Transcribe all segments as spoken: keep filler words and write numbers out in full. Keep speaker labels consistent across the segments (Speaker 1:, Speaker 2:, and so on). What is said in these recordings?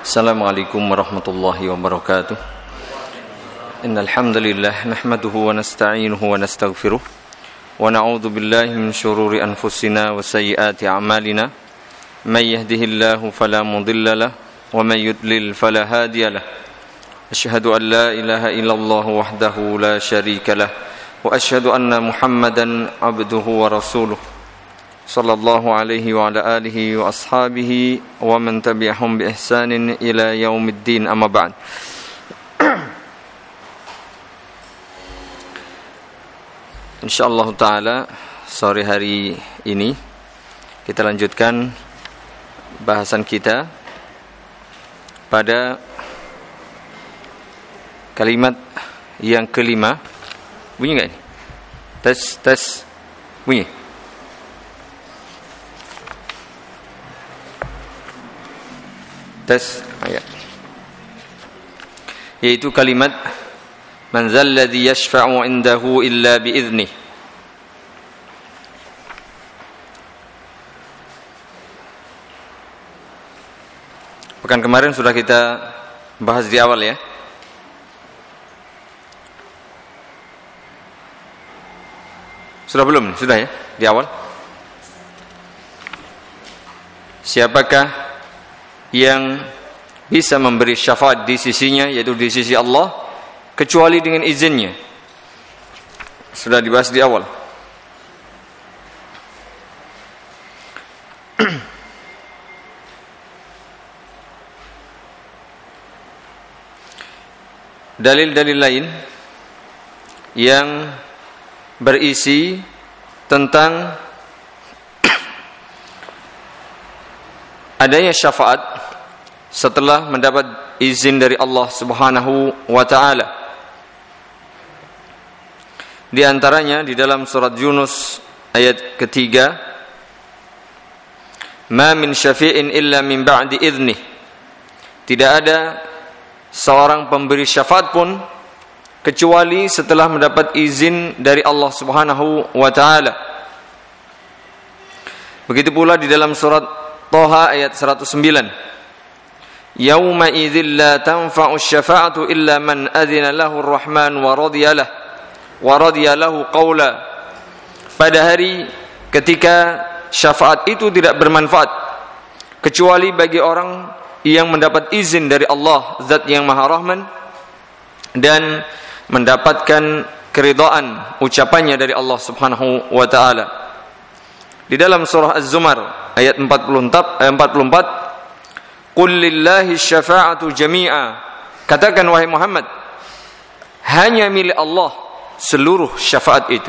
Speaker 1: Assalamualaikum warahmatullahi wabarakatuh. Innal hamdalillah nahmaduhu wa nasta'inuhu wa nastaghfiruh wa na'udzu billahi min shururi anfusina wa sayyiati a'malina. May yahdihillahu fala mudilla lahu wa may yudlil fala hadiya lahu. Asyhadu an la ilaha illallah wahdahu la syarika lah wa asyhadu anna Muhammadan abduhu wa rasuluh. Sallallahu alaihi wa ala alihi wa ashabihi wa man tabi'ahum bi ihsanin ila yaumiddin, amma ba'd. Insyaallah taala sore hari ini kita lanjutkan bahasan kita pada kalimat yang kelima. Bunyi enggak ini? Tes tes bunyi. Tes ayat, yaitu kalimat man zal ladzi yashfa'u 'indahu illa bi'idzni. Pekan kemarin sudah kita bahas di awal ya. Sudah belum? Sudah ya di awal. Siapakah yang bisa memberi syafaat di sisinya, yaitu di sisi Allah, kecuali dengan izinnya? Sudah dibahas di awal. Dalil-dalil lain yang berisi tentang adanya syafaat setelah mendapat izin dari Allah Subhanahu wa taala. Di antaranya di dalam surat Yunus ayat ketiga, "Ma min syafi'in illa min ba'di idzni." Tidak ada seorang pemberi syafaat pun kecuali setelah mendapat izin dari Allah Subhanahu wa taala. Begitu pula di dalam surat Toha ayat seratus sembilan. Yauma idzil la tanfa'u syafa'atu illa man adzina lahu ar-rahman wa radiya lahu wa radiya lahu qawla. Pada hari ketika syafaat itu tidak bermanfaat kecuali bagi orang yang mendapat izin dari Allah, Zat yang Maha Rahman, dan mendapatkan keridhaan ucapannya dari Allah Subhanahu wa taala. Di dalam surah Az-Zumar ayat empat puluh empat, "Qul lillahi syafa'atu jami'a." Katakan wahai Muhammad, hanya milik Allah seluruh syafaat itu.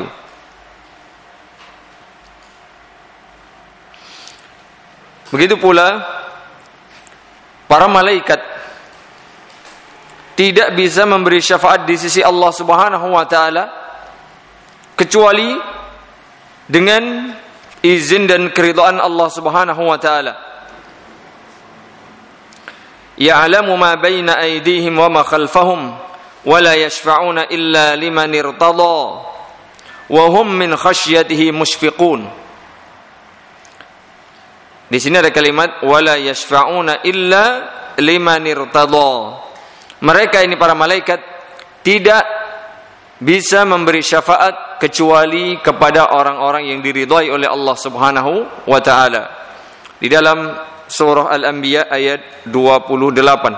Speaker 1: Begitu pula para malaikat tidak bisa memberi syafaat di sisi Allah Subhanahu wa taala kecuali dengan izin dan keridhaan Allah Subhanahu wa taala. Ya'lamu ma baina aydihim wa ma khalfahum wa la yashfa'una illa liman irtada wa hum min khasyatihi mushfiqun. Di sini ada kalimat wa la yashfa'una illa liman irtada. Mereka ini para malaikat tidak bisa memberi syafaat kecuali kepada orang-orang yang diridhai oleh Allah Subhanahu wa taala. Di dalam surah Al-Anbiya ayat dua puluh delapan.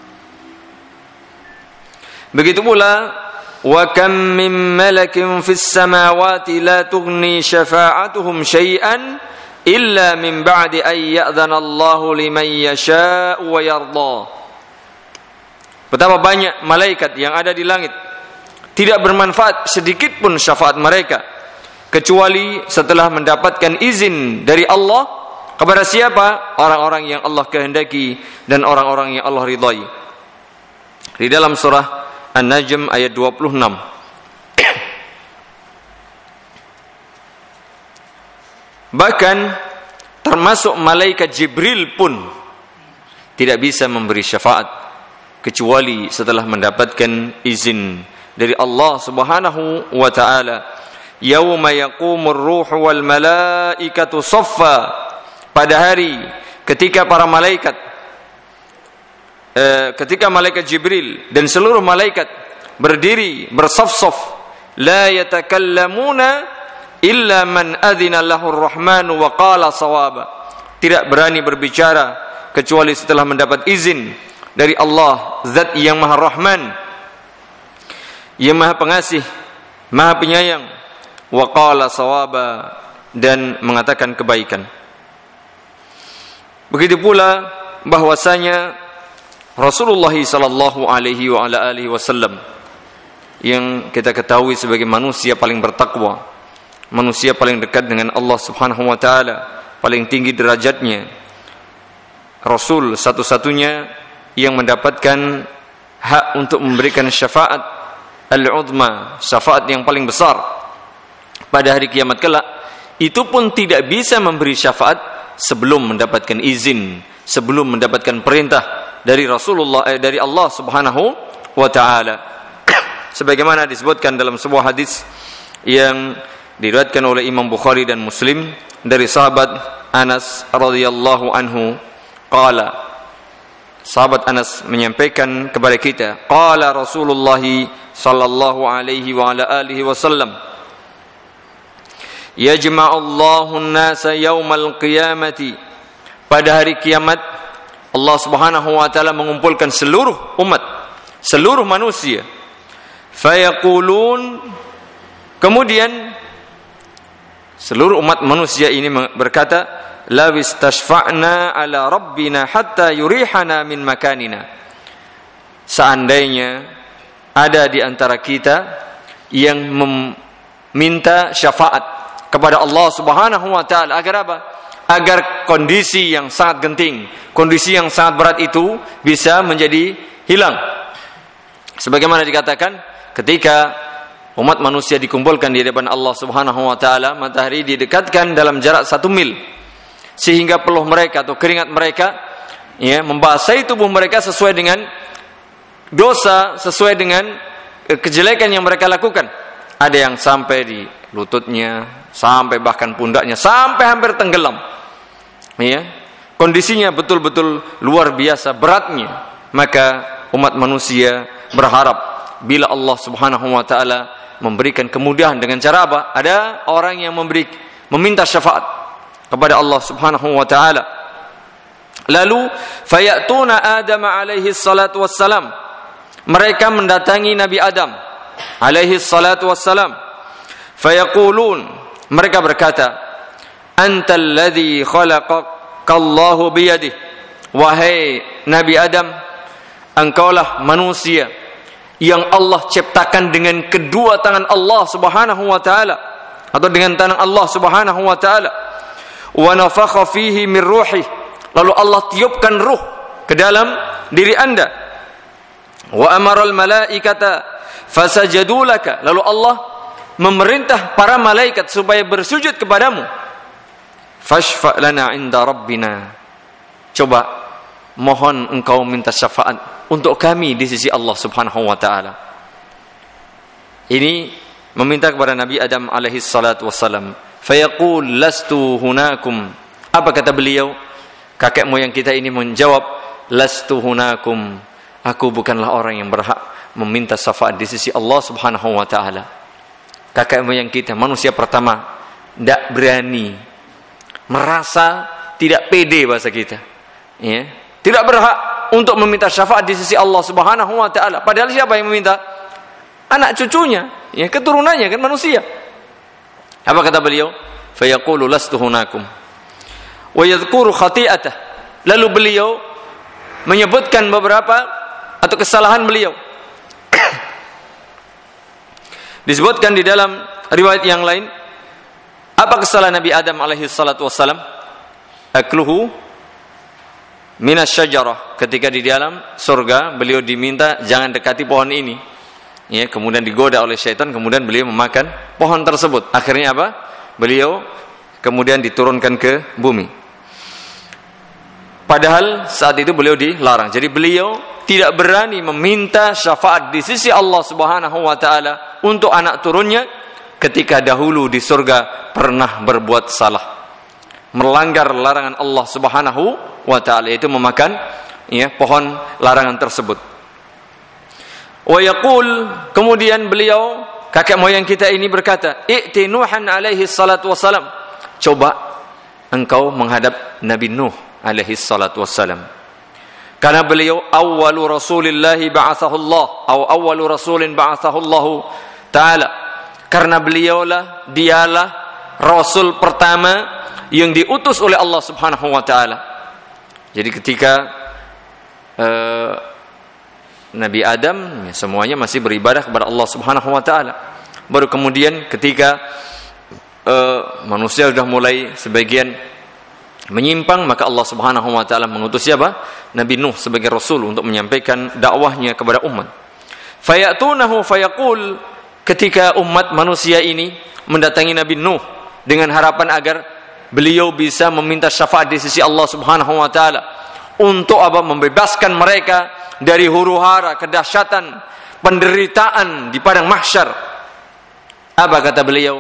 Speaker 1: Begitu pula wa kam min malakin fis samawati la tughni syafa'atuhum syai'an illa min ba'di ay ya'dhana Allahu liman yasha'u wa yarda. Betapa banyak malaikat yang ada di langit, tidak bermanfaat sedikit pun syafaat mereka kecuali setelah mendapatkan izin dari Allah. Kepada siapa? Orang-orang yang Allah kehendaki dan orang-orang yang Allah ridhai. Di dalam surah An-Najm ayat dua puluh enam. Bahkan termasuk malaikat Jibril pun tidak bisa memberi syafaat kecuali setelah mendapatkan izin dari Allah Subhanahu wa taala. Yauma yaqumur ruhu wal malaikatu saffa. Pada hari ketika para malaikat e, ketika malaikat Jibril dan seluruh malaikat berdiri bersaf-saf, la yatakallamuna illa man adzina lahu ar-rahmanu wa qala shawaba. Tidak berani berbicara kecuali setelah mendapat izin dari Allah, Zat yang Maha Rahman, yang Maha Pengasih, Maha Penyayang, wa qala shawaba, dan mengatakan kebaikan. Begitu pula bahwasanya Rasulullah sallallahu alaihi wa ala alihi wasallam yang kita ketahui sebagai manusia paling bertakwa, manusia paling dekat dengan Allah Subhanahu wa taala, paling tinggi derajatnya, Rasul satu-satunya yang mendapatkan hak untuk memberikan syafaat al-uzma, syafaat yang paling besar pada hari kiamat kelak, itu pun tidak bisa memberi syafaat sebelum mendapatkan izin, sebelum mendapatkan perintah dari Rasulullah eh, dari Allah Subhanahu wa taala. Sebagaimana disebutkan dalam sebuah hadis yang diriwayatkan oleh Imam Bukhari dan Muslim dari sahabat Anas radhiyallahu anhu, qala, sahabat Anas menyampaikan kepada kita, qala Rasulullah sallallahu alaihi wa ala alihi wasallam, yajma'ullahu an-nasa yaumal qiyamati, pada hari kiamat Allah Subhanahu wa taala mengumpulkan seluruh umat, seluruh manusia. Fayaqulun, kemudian seluruh umat manusia ini berkata, lawis tashfa'na ala rabbina hatta yurihana min makanina. Seandainya ada di antara kita yang meminta syafaat kepada Allah Subhanahu wa taala agar apa? Agar kondisi yang sangat genting, kondisi yang sangat berat itu bisa menjadi hilang. Sebagaimana dikatakan, ketika umat manusia dikumpulkan di depan Allah Subhanahu wa taala, matahari didekatkan dalam jarak satu mil, sehingga peluh mereka atau keringat mereka ya membasahi tubuh mereka sesuai dengan dosa, sesuai dengan kejelekan yang mereka lakukan. Ada yang sampai di lututnya, sampai bahkan pundaknya, sampai hampir tenggelam. Ya, kondisinya betul-betul luar biasa beratnya. Maka umat manusia berharap bila Allah Subhanahu wa taala memberikan kemudahan dengan cara apa? Ada orang yang memberi meminta syafaat kepada Allah Subhanahu wa taala. Lalu fayatuna Adam alaihi salatu wassalam, mereka mendatangi Nabi Adam alaihi salatu wassalam. Fayaqulun, mereka berkata, antal ladzi khalaqakallahu biyadihi, wahai Nabi Adam, engkaulah manusia yang Allah ciptakan dengan kedua tangan Allah Subhanahu wa taala, atau dengan tangan Allah Subhanahu wa taala. Wa nafakha fihi min ruhi, lalu Allah tiupkan ruh ke dalam diri Anda. Wa amara al malaikata fasajadu laka, lalu Allah memerintah para malaikat supaya bersujud kepadamu. Fashfa' lana 'inda rabbina, coba mohon engkau minta syafaat untuk kami di sisi Allah Subhanahu wa taala. Ini meminta kepada Nabi Adam alaihi salatu wassalam. Fayaqul lastu hunakum, apa kata beliau? Kakek moyang kita ini menjawab, lastu hunakum, aku bukanlah orang yang berhak meminta syafaat di sisi Allah Subhanahu wa taala. Kakek moyang kita, manusia pertama, tidak berani, merasa tidak pede bahasa kita, ya, tidak berhak untuk meminta syafaat di sisi Allah Subhanahu wa taala. Padahal siapa yang meminta? Anak cucunya, ya, keturunannya kan manusia. Apa kata beliau? Fayaqulu lastu hunakum wa yadhkuru khati'atah, lalu beliau menyebutkan beberapa atau kesalahan beliau. Disebutkan di dalam riwayat yang lain, apa kesalahan Nabi Adam alaihi salatu wassalam? Akluhu minas syajarah, ketika di dalam surga beliau diminta jangan dekati pohon ini, ya, kemudian digoda oleh syaitan, kemudian beliau memakan pohon tersebut. Akhirnya apa? Beliau kemudian diturunkan ke bumi. Padahal saat itu beliau dilarang. Jadi beliau tidak berani meminta syafaat di sisi Allah Subhanahu wa taala untuk anak turunnya ketika dahulu di surga pernah berbuat salah, melanggar larangan Allah Subhanahu wa taala, yaitu memakan ya pohon larangan tersebut. Wa yaqul, kemudian beliau kakek moyang kita ini berkata, "I'ti Nuhan alaihi salatu wassalam." Coba engkau menghadap Nabi Nuh alaihi salatu wassalam. Karena beliau awwalu rasulillahi ba'athahu Allah, atau awwalu rasulin ba'athahu Allah taala. Karena beliaulah, dialah rasul pertama yang diutus oleh Allah Subhanahu wa taala. Jadi ketika uh, Nabi Adam, ya, semuanya masih beribadah kepada Allah Subhanahu wa taala. Baru kemudian ketika uh, manusia sudah mulai sebagian menyimpang, maka Allah Subhanahu wa taala mengutus siapa? Nabi Nuh sebagai rasul untuk menyampaikan dakwahnya kepada umat. Fayatunahu fayaqul, ketika umat manusia ini mendatangi Nabi Nuh dengan harapan agar beliau bisa meminta syafaat di sisi Allah Subhanahu wa taala untuk apa? Membebaskan mereka dari huru-hara, kedahsyatan, penderitaan di padang mahsyar. Apa kata beliau?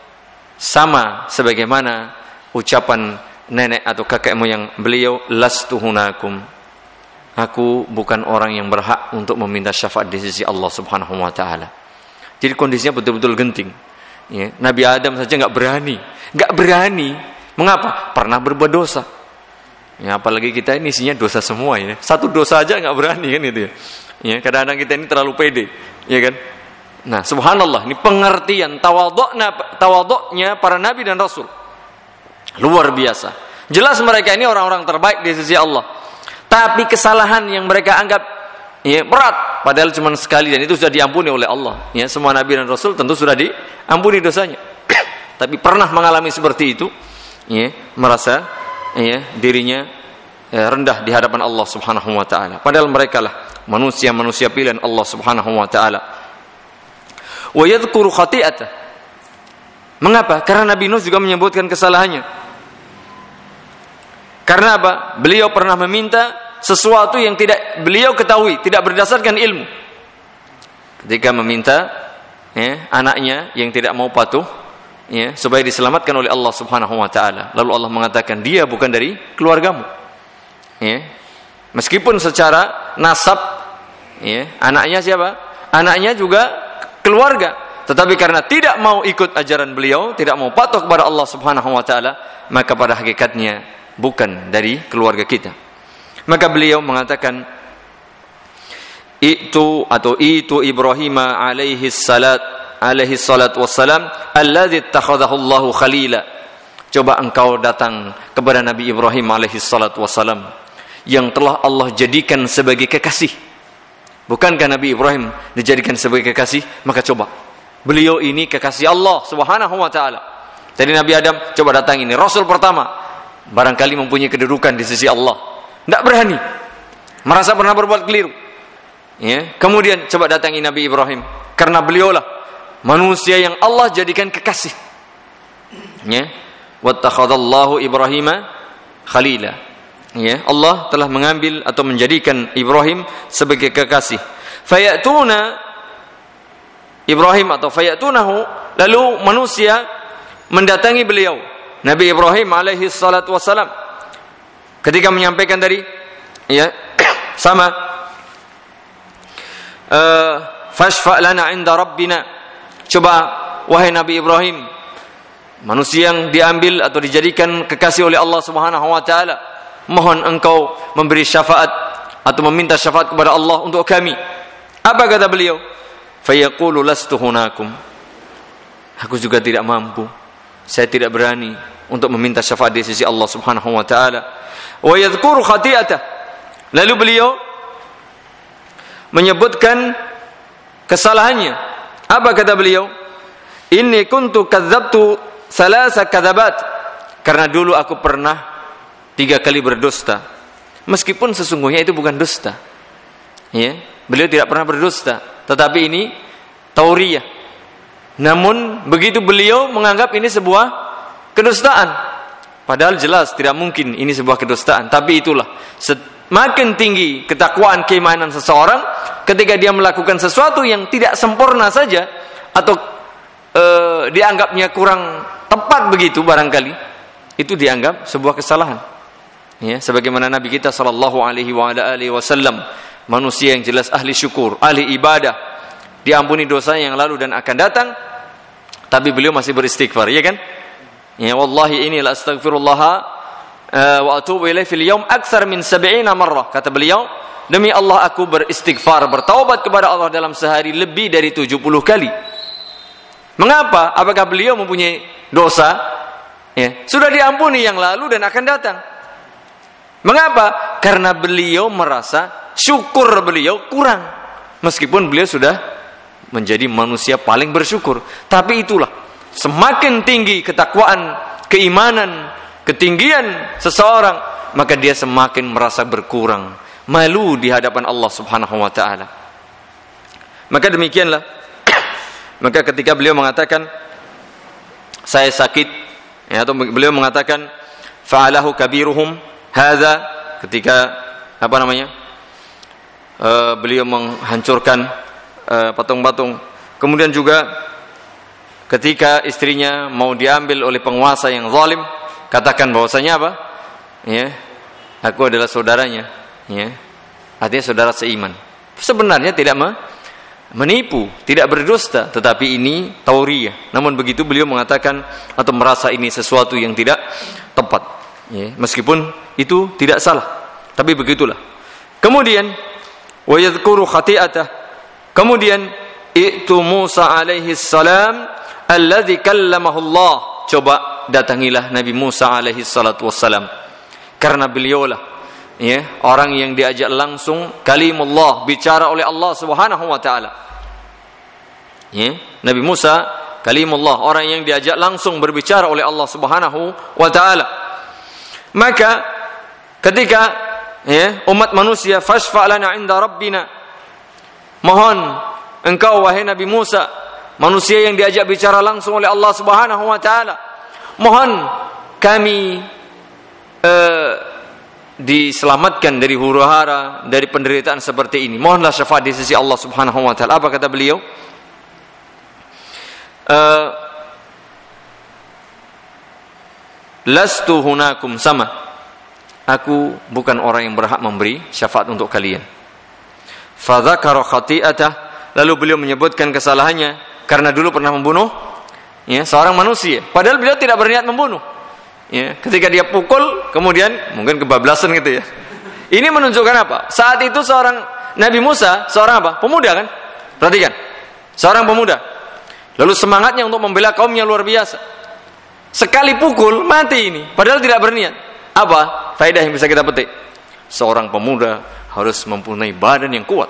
Speaker 1: Sama sebagaimana ucapan nenek atau kakek moyang beliau, lastu hunakum. Aku bukan orang yang berhak untuk meminta syafaat di sisi Allah Subhanahu wa taala. Jadi kondisinya betul-betul genting. Ya, Nabi Adam saja enggak berani. Enggak berani. Mengapa? Pernah berbuat dosa. Ya, apalagi kita ini isinya dosa semua ya. Satu dosa aja enggak berani kan itu ya. Ya, kadang-kadang kita ini terlalu pede, ya kan? Nah, subhanallah, ini pengertian tawadhu'na tawadhu'nya para nabi dan rasul. Luar biasa. Jelas mereka ini orang-orang terbaik di sisi Allah. Tapi kesalahan yang mereka anggap ya, berat, padahal cuma sekali, dan itu sudah diampuni oleh Allah. Ya, semua nabi dan rasul tentu sudah diampuni dosanya. Tapi pernah mengalami seperti itu, ya, merasa ya, dirinya ya, rendah di hadapan Allah Subhanahu wa taala. Padahal mereka lah manusia-manusia pilihan Allah Subhanahu wa taala. Wa yadhkuru khati'atah. Mengapa? Karena Nabi Nuh juga menyebutkan kesalahannya. Karena apa? Beliau pernah meminta sesuatu yang tidak beliau ketahui, tidak berdasarkan ilmu. Ketika meminta ya, anaknya yang tidak mau patuh ya, supaya diselamatkan oleh Allah Subhanahu wa taala. Lalu Allah mengatakan, dia bukan dari keluargamu. Ya. Meskipun secara nasab ya, anaknya siapa? Anaknya juga keluarga. Tetapi karena tidak mau ikut ajaran beliau, tidak mau patuh kepada Allah Subhanahu wa taala, maka pada hakikatnya bukan dari keluarga kita. Maka beliau mengatakan, itu atau itu Ibrahim alaihi salat alaihi salat wassalam alladzi ittakhadhahu Allahu khalila. Coba engkau datang kepada Nabi Ibrahim alaihi salat wassalam yang telah Allah jadikan sebagai kekasih. Bukankah Nabi Ibrahim dijadikan sebagai kekasih? Maka coba, beliau ini kekasih Allah Subhanahu wa taala. Jadi Nabi Adam, coba datang ini rasul pertama, barangkali mempunyai kedudukan di sisi Allah. Tidak berani, merasa pernah berbuat keliru. Ya. Kemudian coba datangi Nabi Ibrahim, karena beliaulah manusia yang Allah jadikan kekasih. Ya. Wattakhadallahu Ibrahim khalila. Ya. Allah telah mengambil atau menjadikan Ibrahim sebagai kekasih. Fayatuna Ibrahim atau fayatunahu, lalu manusia mendatangi beliau Nabi Ibrahim alaihi salatu wassalam ketika menyampaikan tadi ya sama uh, fashfa' lana 'inda rabbina. Coba wahai Nabi Ibrahim, manusia yang diambil atau dijadikan kekasih oleh Allah Subhanahu wa taala, mohon engkau memberi syafaat atau meminta syafaat kepada Allah untuk kami. Apa kata beliau? Fayaqulu lastu hunakum. Aku juga tidak mampu, saya tidak berani untuk meminta syafaat di sisi Allah Subhanahu wa taala. Wa yadhkuru khati'atah. Lalu beliau menyebutkan kesalahannya. Apa kata beliau? Inni kuntu kadzabtu thalatha kadzabat. Karena dulu aku pernah tiga kali berdusta. Meskipun sesungguhnya itu bukan dusta. Ya, beliau tidak pernah berdusta, tetapi ini tauriyah. Namun begitu beliau menganggap ini sebuah kedustaan, padahal jelas tidak mungkin ini sebuah kedustaan. Tapi itulah, semakin tinggi ketakwaan keimanan seseorang, ketika dia melakukan sesuatu yang tidak sempurna saja atau e, dianggapnya kurang tepat begitu barangkali, itu dianggap sebuah kesalahan. Ya, sebagaimana Nabi kita sallallahu alaihi wa ala alihi wasallam, manusia yang jelas ahli syukur, ahli ibadah, diampuni dosanya yang lalu dan akan datang, tapi beliau masih beristighfar, ya kan? Ya, wallahi inni la astaghfirullah uh, wa atubu ilaihi fil yaum aktsar min sab'ina marrah. Kata beliau, demi Allah aku beristighfar, bertaubat kepada Allah dalam sehari lebih dari tujuh puluh kali. Mengapa? Apakah beliau mempunyai dosa? Ya, sudah diampuni yang lalu dan akan datang. Mengapa? Karena beliau merasa syukur beliau kurang, meskipun beliau sudah menjadi manusia paling bersyukur. Tapi itulah, semakin tinggi ketakwaan, keimanan, ketinggian seseorang, maka dia semakin merasa berkurang, malu di hadapan Allah Subhanahu wa taala. Maka demikianlah, maka ketika beliau mengatakan saya sakit, ya, atau beliau mengatakan fa'alahu kabiruhum hadza, ketika apa namanya uh, beliau menghancurkan uh, patung-patung. Kemudian juga ketika istrinya mau diambil oleh penguasa yang zalim, katakan bahwasanya apa? Ya, aku adalah saudaranya, ya. Artinya saudara seiman. Sebenarnya tidak menipu, tidak berdusta, tetapi ini tauriyah. Namun begitu beliau mengatakan atau merasa ini sesuatu yang tidak tepat. Ya, meskipun itu tidak salah, tapi begitulah. Kemudian wa yadhkuru khati'atah. Kemudian itu Musa alaihi salam alladzi kallamahu Allah. Coba datangilah Nabi Musa alaihi salatu wassalam. Karena beliaulah, ya, orang yang diajak langsung kalimullah, bicara oleh Allah Subhanahu wa taala. Ya, Nabi Musa kalimullah, orang yang diajak langsung berbicara oleh Allah Subhanahu wa taala. Maka ketika, ya, umat manusia fashfa' lana 'inda rabbina, mohon engkau wahai Nabi Musa, manusia yang diajak bicara langsung oleh Allah Subhanahu wa taala, mohon kami uh, diselamatkan dari huru-hara, dari penderitaan seperti ini. Mohonlah syafaat di sisi Allah Subhanahu wa taala. Apa kata beliau? Uh, Lastu hunakum sama. Aku bukan orang yang berhak memberi syafaat untuk kalian. Fa dzakara khati'atah, lalu beliau menyebutkan kesalahannya karena dulu pernah membunuh, ya, seorang manusia, padahal beliau tidak berniat membunuh. Ya, ketika dia pukul, kemudian mungkin kebablasan gitu ya. Ini menunjukkan apa? Saat itu seorang Nabi Musa, seorang apa? Pemuda kan? Perhatikan. Seorang pemuda. Lalu semangatnya untuk membela kaumnya luar biasa. Sekali pukul mati ini, padahal tidak berniat. Apa faedah yang bisa kita petik? Seorang pemuda harus mempunyai badan yang kuat,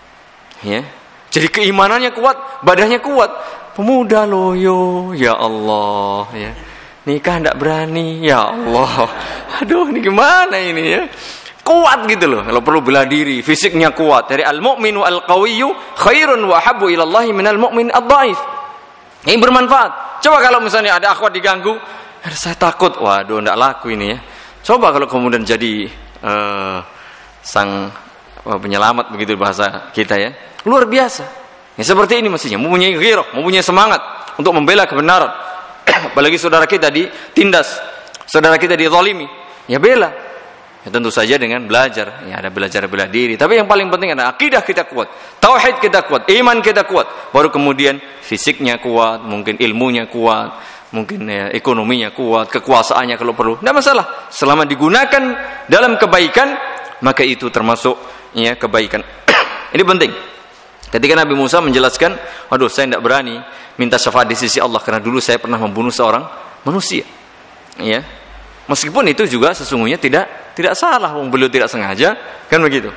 Speaker 1: ya. Jadi keimanannya kuat, badannya kuat. Pemuda loyo, ya Allah, ya. Nikah tidak berani, ya Allah. Aduh, ini gimana ini, ya? Kuat gitu loh. Kalau perlu bela diri, fisiknya kuat. Dari al-mu'minu al-qawiyyu khairun wa habbu ila Allah minal mu'min ad-dhaif. Ini bermanfaat. Coba kalau misalnya ada akhwat diganggu, saya takut, waduh, tidak laku ini ya. Coba kalau kemudian jadi uh, sang uh, penyelamat, begitu bahasa kita ya, luar biasa. Ya, seperti ini mestinya, mempunyai ghirah, mempunyai semangat untuk membela kebenaran. Apalagi saudara kita ditindas, saudara kita dizalimi, ya bela. Ya, tentu saja dengan belajar, ya ada belajar bela diri. Tapi yang paling penting adalah akidah kita kuat, tauhid kita kuat, iman kita kuat. Baru kemudian fisiknya kuat, mungkin ilmunya kuat, mungkin ya, ekonominya kuat, kekuasaannya kalau perlu. Tidak masalah, selama digunakan dalam kebaikan, maka itu termasuk ya kebaikan. Ini penting. Ketika Nabi Musa menjelaskan, aduh saya tidak berani minta syafaat di sisi Allah karena dulu saya pernah membunuh seorang manusia. Ya. Meskipun itu juga sesungguhnya tidak tidak salah, wong beliau tidak sengaja, kan begitu.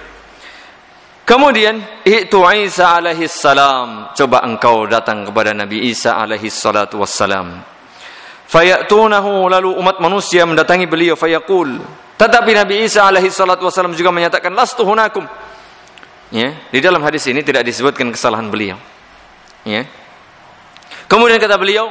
Speaker 1: Kemudian itu Isa alaihi salam, coba engkau datang kepada Nabi Isa alaihi salatu wassalam. Fayatunahu, lalu umat manusia mendatangi beliau, fayaqul, tetapi Nabi Isa alaihi salatu wassalam juga menyatakan lastu hunakum. Ya, di dalam hadis ini tidak disebutkan kesalahan beliau. Ya. Kemudian kata beliau,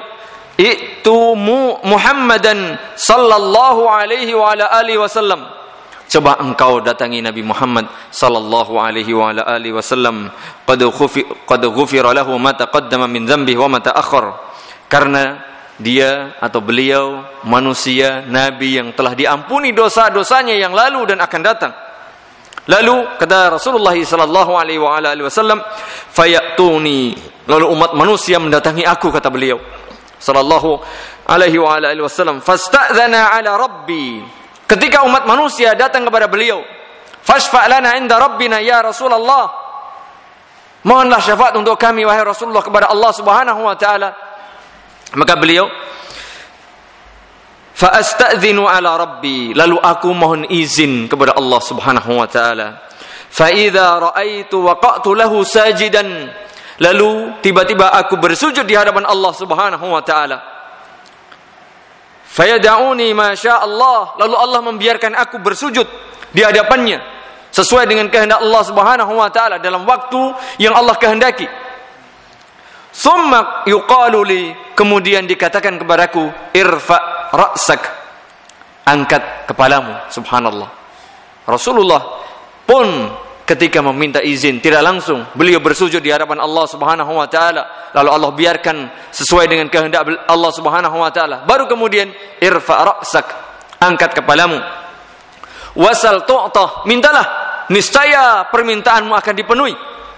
Speaker 1: itu Muhammadan sallallahu alaihi wa ala alihi wasallam. Coba engkau datangi Nabi Muhammad sallallahu alaihi wa ala alihi wasallam. Qad khufi qad ghufira lahu ma taqaddama min dhanbihi wa ma ta'akhkhar. Karena dia atau beliau manusia nabi yang telah diampuni dosa-dosanya yang lalu dan akan datang. Lalu kata Rasulullah sallallahu alaihi wasallam, fayatuni, lalu umat manusia mendatangi aku, kata beliau sallallahu alaihi wasallam, fasta'dzana ala rabbi, ketika umat manusia datang kepada beliau, fashfa' lana inda rabbina ya Rasulullah, mohonlah syafaat untuk kami wahai Rasulullah kepada Allah Subhanahu wa taala. Maka beliau, fa astadzinu ala rabbi, lalu aku mohon izin kepada Allah Subhanahu wa taala. Fa idza raaitu waqa'tu lahu sajidan, lalu tiba-tiba aku bersujud di hadapan Allah Subhanahu wa taala. Fayad'uni ma syaa Allah, lalu Allah membiarkan aku bersujud di hadapannya sesuai dengan kehendak Allah Subhanahu wa taala dalam waktu yang Allah kehendaki. Summa yuqalu li, kemudian dikatakan kepadaku, irfa ra'sak, angkat kepalamu. Subhanallah. Rasulullah pun ketika meminta izin tidak langsung beliau bersujud di hadapan Allah Subhanahu wa taala, lalu Allah biarkan sesuai dengan kehendak Allah Subhanahu wa taala. Baru kemudian irfa ra'sak, angkat kepalamu. Wasal tu'tah, mintalah, niscaya permintaanmu akan dipenuhi.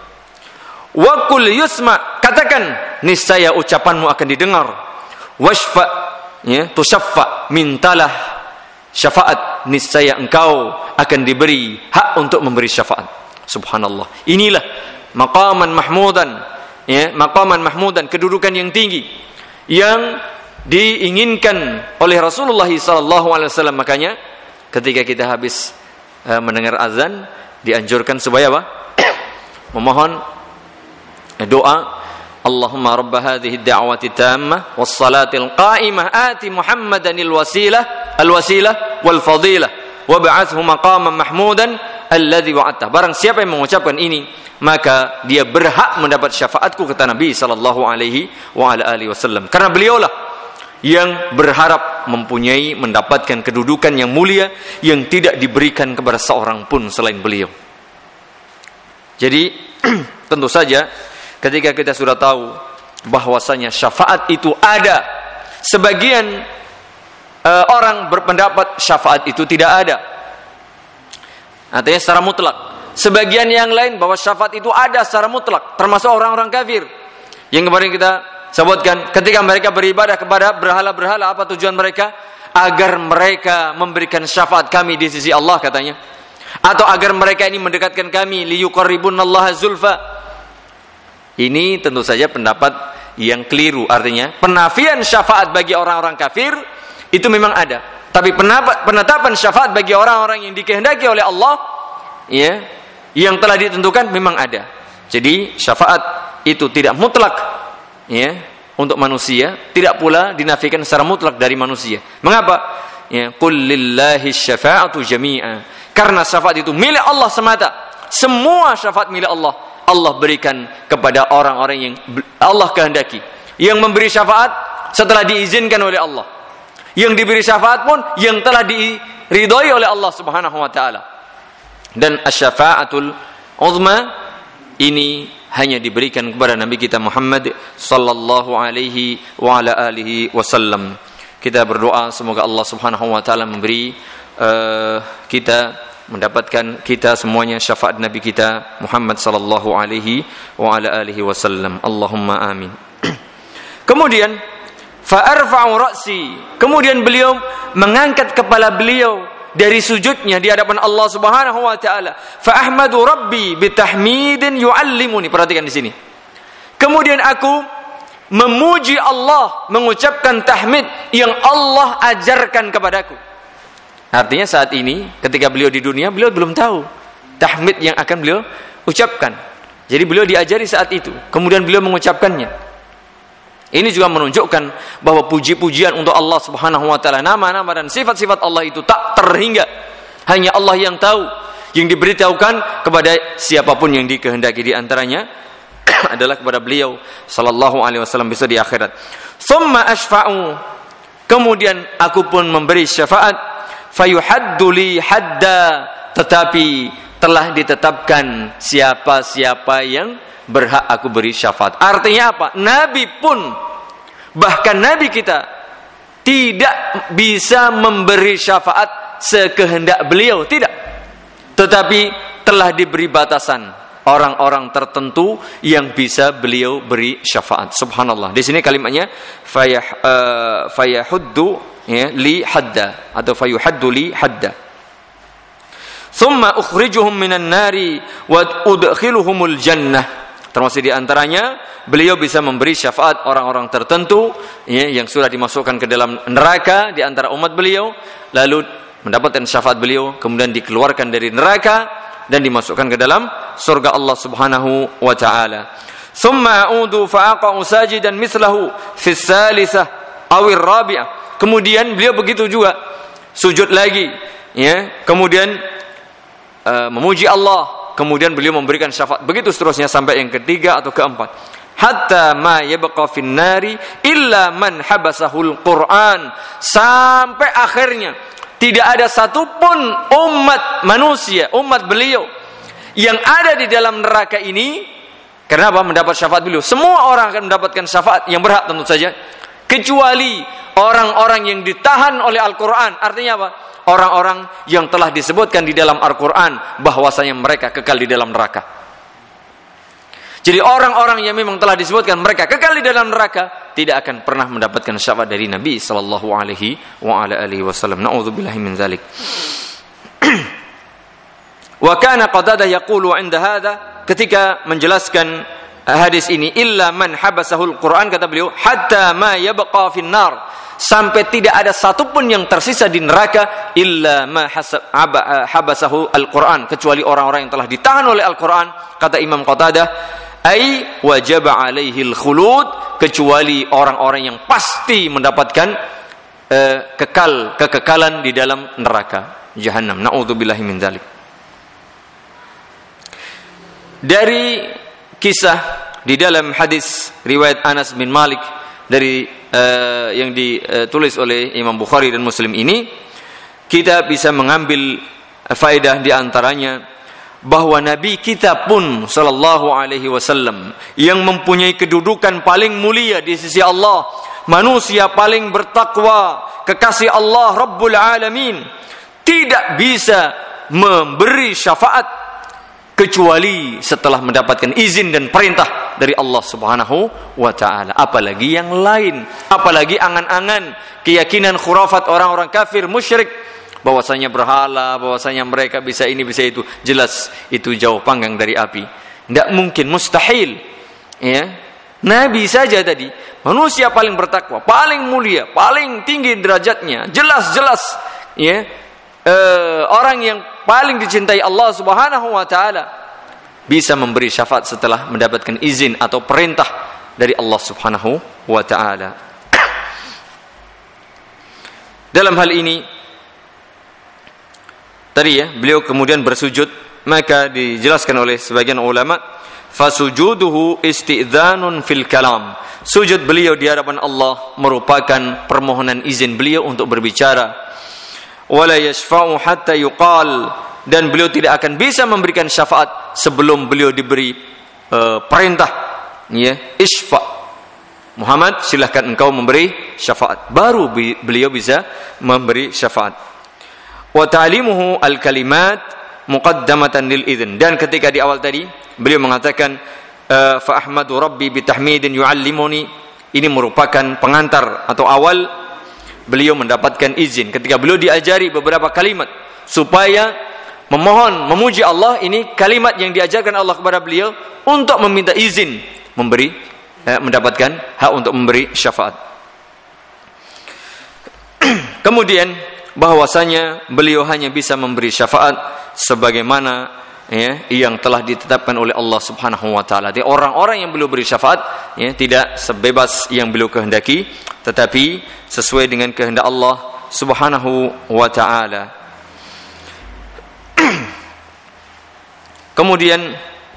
Speaker 1: Wa qul yusma, katakan niscaya ucapanmu akan didengar. Washfa, ya, tusyaffa, mintalah syafaat, niscaya engkau akan diberi hak untuk memberi syafaat. Subhanallah. Inilah maqaman mahmudan, ya, maqaman mahmudan, kedudukan yang tinggi yang diinginkan oleh Rasulullah sallallahu alaihi wasallam. Makanya ketika kita habis uh, mendengar azan, dianjurkan supaya apa? Memohon doa, Allahumma rabb hadhihi ad-da'wati tammah was-salatil qa'imah ati Muhammadanil wasilah al-wasilah wal fadilah wab'athhu maqaman mahmudan alladhi wa'adta. Barang siapa yang mengucapkan ini, maka dia berhak mendapat syafaatku, kata Nabi sallallahu alaihi wa ala alihi wasallam. Karena beliaulah yang berharap mempunyai, mendapatkan kedudukan yang mulia yang tidak diberikan kepada seorang pun selain beliau. Jadi tentu saja ketika kita sudah tahu bahwasanya syafaat itu ada, sebagian uh, orang berpendapat syafaat itu tidak ada, artinya secara mutlak. Sebagian yang lain bahwa syafaat itu ada secara mutlak, termasuk orang-orang kafir yang kemarin kita sebutkan, ketika mereka beribadah kepada berhala-berhala, apa tujuan mereka? Agar mereka memberikan syafaat kami di sisi Allah, katanya, atau agar mereka ini mendekatkan kami, liyuqarribunallaha zulfa. Ini tentu saja pendapat yang keliru. Artinya penafian syafaat bagi orang-orang kafir itu memang ada, tapi penetapan syafaat bagi orang-orang yang dikehendaki oleh Allah, ya, yang telah ditentukan, memang ada. Jadi syafaat itu tidak mutlak, ya, untuk manusia, tidak pula dinafikan secara mutlak dari manusia. Mengapa? Ya, qul lillahi syafa'atu jami'a, karena syafaat itu milik Allah semata. Semua syafaat milik Allah. Allah berikan kepada orang-orang yang Allah kehendaki. Yang memberi syafaat setelah diizinkan oleh Allah. Yang diberi syafaat pun yang telah diridhoi oleh Allah Subhanahu wa taala. Dan asy-syafa'atul uzma ini hanya diberikan kepada Nabi kita Muhammad sallallahu alaihi wa ala alihi wasallam. Kita berdoa semoga Allah Subhanahu wa taala memberi uh, kita mendapatkan kita semuanya syafaat Nabi kita Muhammad sallallahu alaihi wa ala alihi wasallam. Allahumma amin. Kemudian fa arfa'u ra'si, kemudian beliau mengangkat kepala beliau dari sujudnya di hadapan Allah Subhanahu wa taala. Fa ahmadu rabbi bitahmidin yu'allimuni. Perhatikan di sini. Kemudian aku memuji Allah, mengucapkan tahmid yang Allah ajarkan kepadaku. Artinya saat ini ketika beliau di dunia, beliau belum tahu tahmid yang akan beliau ucapkan. Jadi beliau diajari saat itu, kemudian beliau mengucapkannya. Ini juga menunjukkan bahwa puji-pujian untuk Allah Subhanahu wa taala, nama-nama dan sifat-sifat Allah itu tak terhingga. Hanya Allah yang tahu, yang diberitahukan kepada siapapun yang dikehendaki di antaranya adalah kepada beliau sallallahu alaihi wasallam besok di akhirat. Summa ashfa'u, kemudian aku pun memberi syafaat. Fayuhaddu li hadda, tetapi telah ditetapkan siapa-siapa yang berhak aku beri syafaat. Artinya apa? Nabi pun Bahkan Nabi kita tidak bisa memberi syafaat sekehendak beliau, tidak. Tetapi telah diberi batasan orang-orang tertentu yang bisa beliau beri syafaat. Subhanallah. Di sini kalimatnya fayah uh, fayahuddu ya, li hadda atau fayuhaddu li hadda. Thumma ukhrijuhum minan nari wa udkhiluhumul jannah. Termasuk di antaranya beliau bisa memberi syafaat orang-orang tertentu ya, yang sudah dimasukkan ke dalam neraka di antara umat beliau, lalu mendapatkan syafaat beliau, kemudian dikeluarkan dari neraka dan dimasukkan ke dalam surga Allah Subhanahu wa taala. Tsumma a'udu fa'aqa'u sajidan mithlahu fi tsalisah aw ar-rabi'ah. Kemudian beliau begitu juga sujud lagi ya, kemudian uh, memuji Allah. Kemudian beliau memberikan syafaat. Begitu seterusnya sampai yang ketiga atau keempat. Hatta ma yabqa fin nari illa man habasahul Qur'an. Sampai akhirnya tidak ada satupun umat manusia, umat beliau yang ada di dalam neraka ini. Kenapa? Mendapat syafaat beliau. Semua orang akan mendapatkan syafaat yang berhak tentu saja, kecuali orang-orang yang ditahan oleh Al-Quran. Artinya apa? Orang-orang yang telah disebutkan di dalam Al-Quran bahwasanya mereka kekal di dalam neraka. Jadi orang-orang yang memang telah disebutkan mereka kekal di dalam neraka tidak akan pernah mendapatkan syafaat dari Nabi sallallahu alaihi wa ala alihi wasallam. Na'udzubillahi min dzalik. Wa kana Qatadah yaqulu 'inda hadza, ketika menjelaskan hadis ini, illa man habasahul Quran, kata beliau, hatta ma yabqa fin nar, sampai tidak ada satupun yang tersisa di neraka, illa ma habasahu al-Quran, kecuali orang-orang yang telah ditahan oleh Al-Quran. Kata Imam Qatadah, ai wajaba alaihi al-khulud, kecuali orang-orang yang pasti mendapatkan uh, kekal kekekalan di dalam neraka Jahannam. Na'udzubillahi min dzalik. Dari kisah di dalam hadis riwayat Anas bin Malik dari uh, yang ditulis oleh Imam Bukhari dan Muslim ini, kita bisa mengambil faedah di antaranya bahwa Nabi kita pun sallallahu alaihi wasallam yang mempunyai kedudukan paling mulia di sisi Allah, manusia paling bertakwa, kekasih Allah Rabbul Alamin, tidak bisa memberi syafaat kecuali setelah mendapatkan izin dan perintah dari Allah Subhanahu wa taala. Apalagi yang lain, apalagi angan-angan, keyakinan khurafat orang-orang kafir musyrik bahwasanya berhala, bahwasanya mereka bisa ini bisa itu, jelas itu jauh panggang dari api. Tidak mungkin, mustahil. Ya. Nabi saja tadi manusia paling bertakwa, paling mulia, paling tinggi derajatnya, jelas-jelas ya. Uh, orang yang paling dicintai Allah Subhanahu wa taala bisa memberi syafaat setelah mendapatkan izin atau perintah dari Allah Subhanahu wa taala. Dalam hal ini tadi ya, beliau kemudian bersujud, maka dijelaskan oleh sebagian ulama, fasujuduhu istidzanun fil kalam. Sujud beliau di hadapan Allah merupakan permohonan izin beliau untuk berbicara. Wala yashfa'u hatta yuqal, dan beliau tidak akan bisa memberikan syafaat sebelum beliau diberi uh, perintah ya, isfa, Muhammad silahkan engkau memberi syafaat, baru bi- beliau bisa memberi syafaat. Wa ta'limuhu al-kalimat muqaddamatan lil idzn, dan ketika di awal tadi beliau mengatakan uh, fa ahmadu rabbi bitahmidin yu'allimuni, ini merupakan pengantar atau awal beliau mendapatkan izin ketika beliau diajari beberapa kalimat supaya memohon, memuji Allah. Ini kalimat yang diajarkan Allah kepada beliau untuk meminta izin memberi eh, mendapatkan hak untuk memberi syafaat. Kemudian bahwasanya beliau hanya bisa memberi syafaat sebagaimana ya, yang telah ditetapkan oleh Allah Subhanahu wa taala. Jadi orang-orang yang beliau beri syafaat ya, tidak sebebas yang beliau kehendaki, tetapi sesuai dengan kehendak Allah Subhanahu wa taala. Kemudian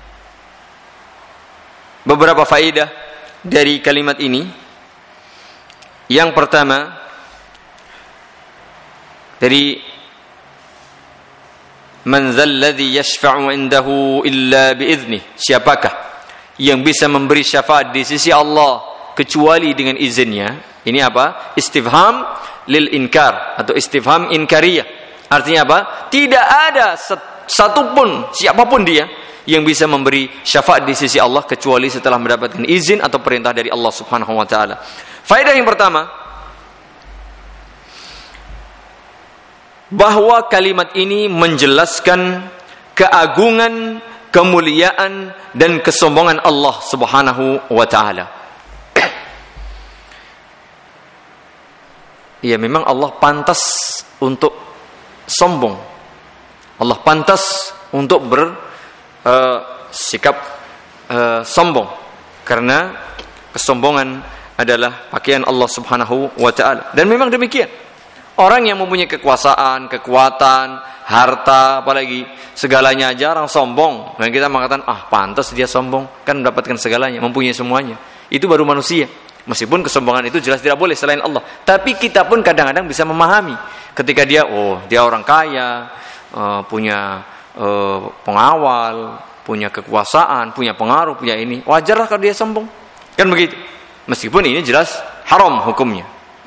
Speaker 1: beberapa faedah dari kalimat ini. Yang pertama, dari man dzal ladzi yashfa'u 'indahu illa bi'idznih, siapakah yang bisa memberi syafaat di sisi Allah kecuali dengan izinnya. Ini apa? Istifham lil inkar atau istifham inkariyah. Artinya apa? Tidak ada satupun, siapapun dia, yang bisa memberi syafaat di sisi Allah kecuali setelah mendapatkan izin atau perintah dari Allah Subhanahu wa taala. Faedah yang pertama, bahwa kalimat ini menjelaskan keagungan, kemuliaan dan kesombongan Allah Subhanahu wa taala. Ya, memang Allah pantas untuk sombong. Allah pantas untuk bersikap uh, uh, sombong, karena kesombongan adalah pakaian Allah Subhanahu wa taala. Dan memang demikian. Orang yang mempunyai kekuasaan, kekuatan, harta, apalagi segalanya aja orang sombong. Dan kita mengatakan, ah pantas dia sombong, kan mendapatkan segalanya, mempunyai semuanya. Itu baru manusia. Meskipun kesombongan itu jelas tidak boleh selain Allah. Tapi kita pun kadang-kadang bisa memahami. Ketika dia, oh dia orang kaya, uh, punya uh, pengawal, punya kekuasaan, punya pengaruh, punya ini. Wajarlah kalau dia sombong. Kan begitu. Meskipun ini jelas haram hukumnya.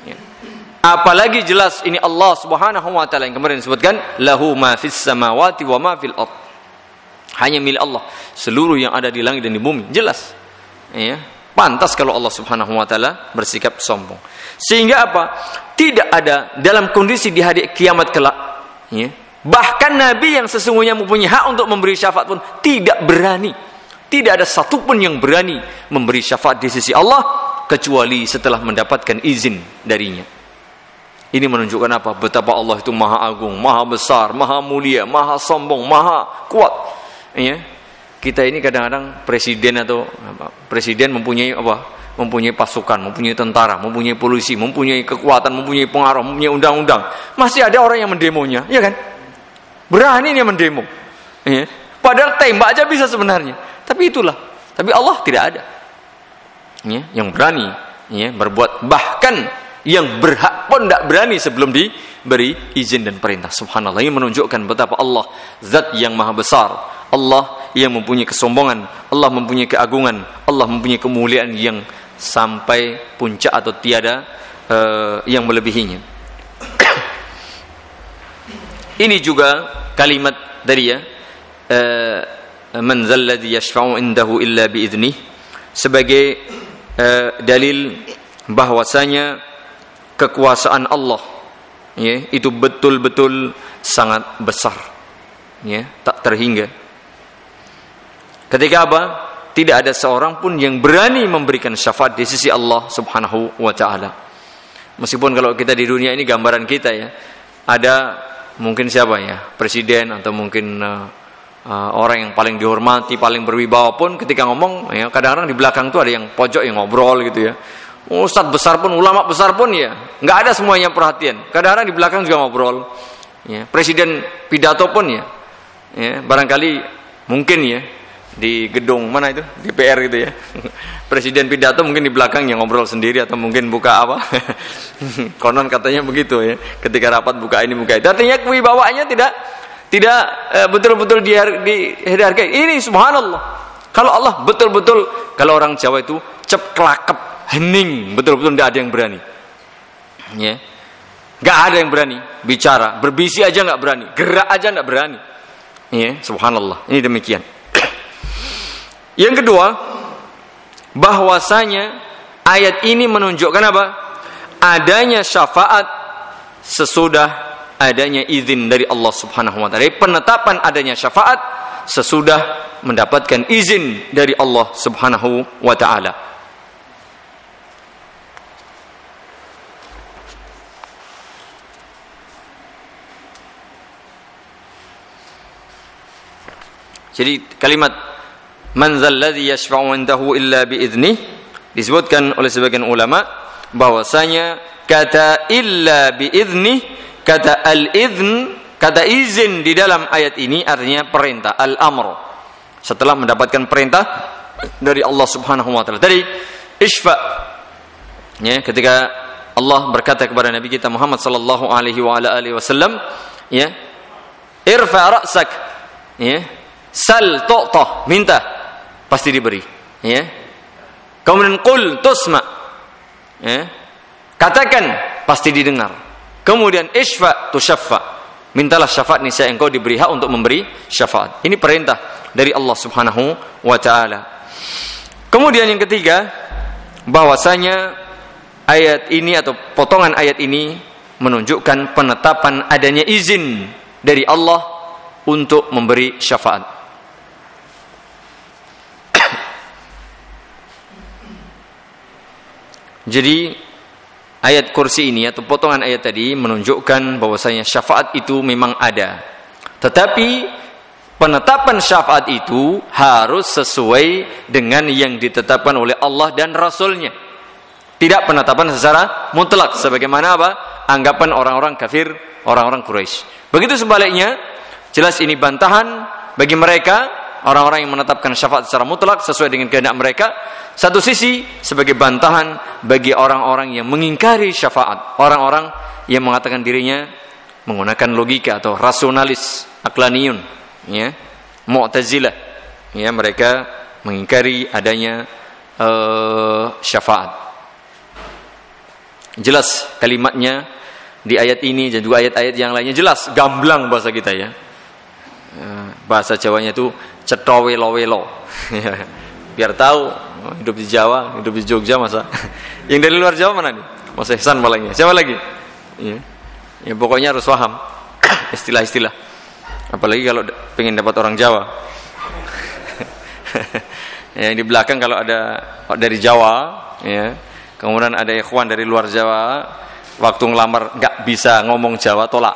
Speaker 1: Apalagi jelas ini Allah Subhanahu wa taala yang kemarin disebutkan, lahu ma fis samawati wa ma fil ard. Hanya milik Allah seluruh yang ada di langit dan di bumi. Jelas. Ya, pantas kalau Allah Subhanahu wa taala bersikap sombong. Sehingga apa? Tidak ada dalam kondisi di hari kiamat kelak, ya. Bahkan Nabi yang sesungguhnya mempunyai hak untuk memberi syafaat pun tidak berani. Tidak ada satupun yang berani memberi syafaat di sisi Allah kecuali setelah mendapatkan izin darinya. Ini menunjukkan apa? Betapa Allah itu maha agung, maha besar, maha mulia, maha sombong, maha kuat. Ya. Kita ini kadang-kadang presiden atau apa, presiden mempunyai apa? Mempunyai pasukan, mempunyai tentara, mempunyai polisi, mempunyai kekuatan, mempunyai pengaruh, mempunyai undang-undang. Masih ada orang yang mendemonya, ya kan? Berani dia mendemo. Ya. Padahal tembak aja bisa sebenarnya. Tapi itulah. Tapi Allah tidak ada. Ya, yang berani, ya, berbuat, bahkan yang berhak pun tidak berani sebelum diberi izin dan perintah. Subhanallah, ini menunjukkan betapa Allah zat yang maha besar, Allah yang mempunyai kesombongan, Allah mempunyai keagungan, Allah mempunyai kemuliaan yang sampai puncak atau tiada uh, yang melebihinya. Ini juga kalimat dari ya uh, man zalladhi yashfa'u indahu illa bi'idnih, sebagai uh, dalil bahwasanya kekuasaan Allah, ya, itu betul-betul sangat besar, ya, tak terhingga. Ketika apa? Tidak ada seorang pun yang berani memberikan syafaat di sisi Allah Subhanahu wa taala. Meskipun kalau kita di dunia ini gambaran kita, ya, ada mungkin siapa, ya, presiden atau mungkin uh, uh, orang yang paling dihormati, paling berwibawa pun ketika ngomong, ya, kadang-kadang di belakang tuh ada yang pojok yang ngobrol gitu, ya. Ustadz besar pun, ulama besar pun, ya, nggak ada semuanya perhatian. Kadang-kadang di belakang juga ngobrol. Ya, presiden pidato pun, ya, ya, barangkali mungkin, ya, di gedung mana itu, D P R gitu, ya. Presiden pidato mungkin di belakang yang ngobrol sendiri atau mungkin buka apa? Konon katanya begitu, ya. Ketika rapat buka ini buka itu. Artinya kewibawaannya tidak tidak uh, betul-betul dihargai. Ini subhanallah. Kalau Allah betul-betul, kalau orang Jawa itu cep kelakep, hening, betul-betul tidak ada yang berani, ya, nggak ada yang berani bicara, berbisi aja nggak berani, gerak aja nggak berani, ya, subhanallah. Ini demikian. Yang kedua, bahwasanya ayat ini menunjukkan apa? Adanya syafaat sesudah adanya izin dari Allah Subhanahu wa taala. Penetapan adanya syafaat sesudah mendapatkan izin dari Allah Subhanahu wa taala. Jadi kalimat man zalladhi yashfa'u indahu illa bi'idnih disebutkan oleh sebagian ulama bahwasanya kata illa bi'idnih, kata al-idhn, kata izin di dalam ayat ini artinya perintah, al-amr. Setelah mendapatkan perintah dari Allah Subhanahu wa taala. Tadi isfa', ya, ketika Allah berkata kepada Nabi kita Muhammad sallallahu alaihi wa ala alihi wasallam, ya, irfa' ra'sak, ya, sal tu'tah, minta pasti diberi, ya. Kemudian qul tusma, ya, katakan pasti didengar. Kemudian isfa tusyaffa, mintalah syafaat niscaya engkau diberi hak untuk memberi syafaat. Ini perintah dari Allah Subhanahu wa taala. Kemudian yang ketiga, bahwasanya ayat ini atau potongan ayat ini menunjukkan penetapan adanya izin dari Allah untuk memberi syafaat. Jadi ayat kursi ini atau potongan ayat tadi menunjukkan bahwasanya syafaat itu memang ada. Tetapi penetapan syafaat itu harus sesuai dengan yang ditetapkan oleh Allah dan Rasul-Nya. Tidak penetapan secara mutlak sebagaimana apa? Anggapan orang-orang kafir, orang-orang Quraisy. Begitu sebaliknya, jelas ini bantahan bagi mereka orang-orang yang menetapkan syafaat secara mutlak sesuai dengan kehendak mereka. Satu sisi sebagai bantahan bagi orang-orang yang mengingkari syafaat, orang-orang yang mengatakan dirinya menggunakan logika atau rasionalis, aqlaniyun, ya, Mu'tazilah, ya, mereka mengingkari adanya uh, syafaat. Jelas kalimatnya di ayat ini dan juga ayat-ayat yang lainnya jelas, gamblang bahasa kita ya. Bahasa Jawanya itu cetowelo-welo. Biar tahu hidup di Jawa, hidup di Jogja masa. Yang dari luar Jawa mana nih? Mas Ihsan malahnya. Siapa lagi? Ya. Ya pokoknya harus paham istilah-istilah. Apalagi kalau pengen dapat orang Jawa. Ya, di belakang kalau ada dari Jawa, ya. Kemudian ada ikhwan dari luar Jawa, waktu ngelamar nggak bisa ngomong Jawa, tolak.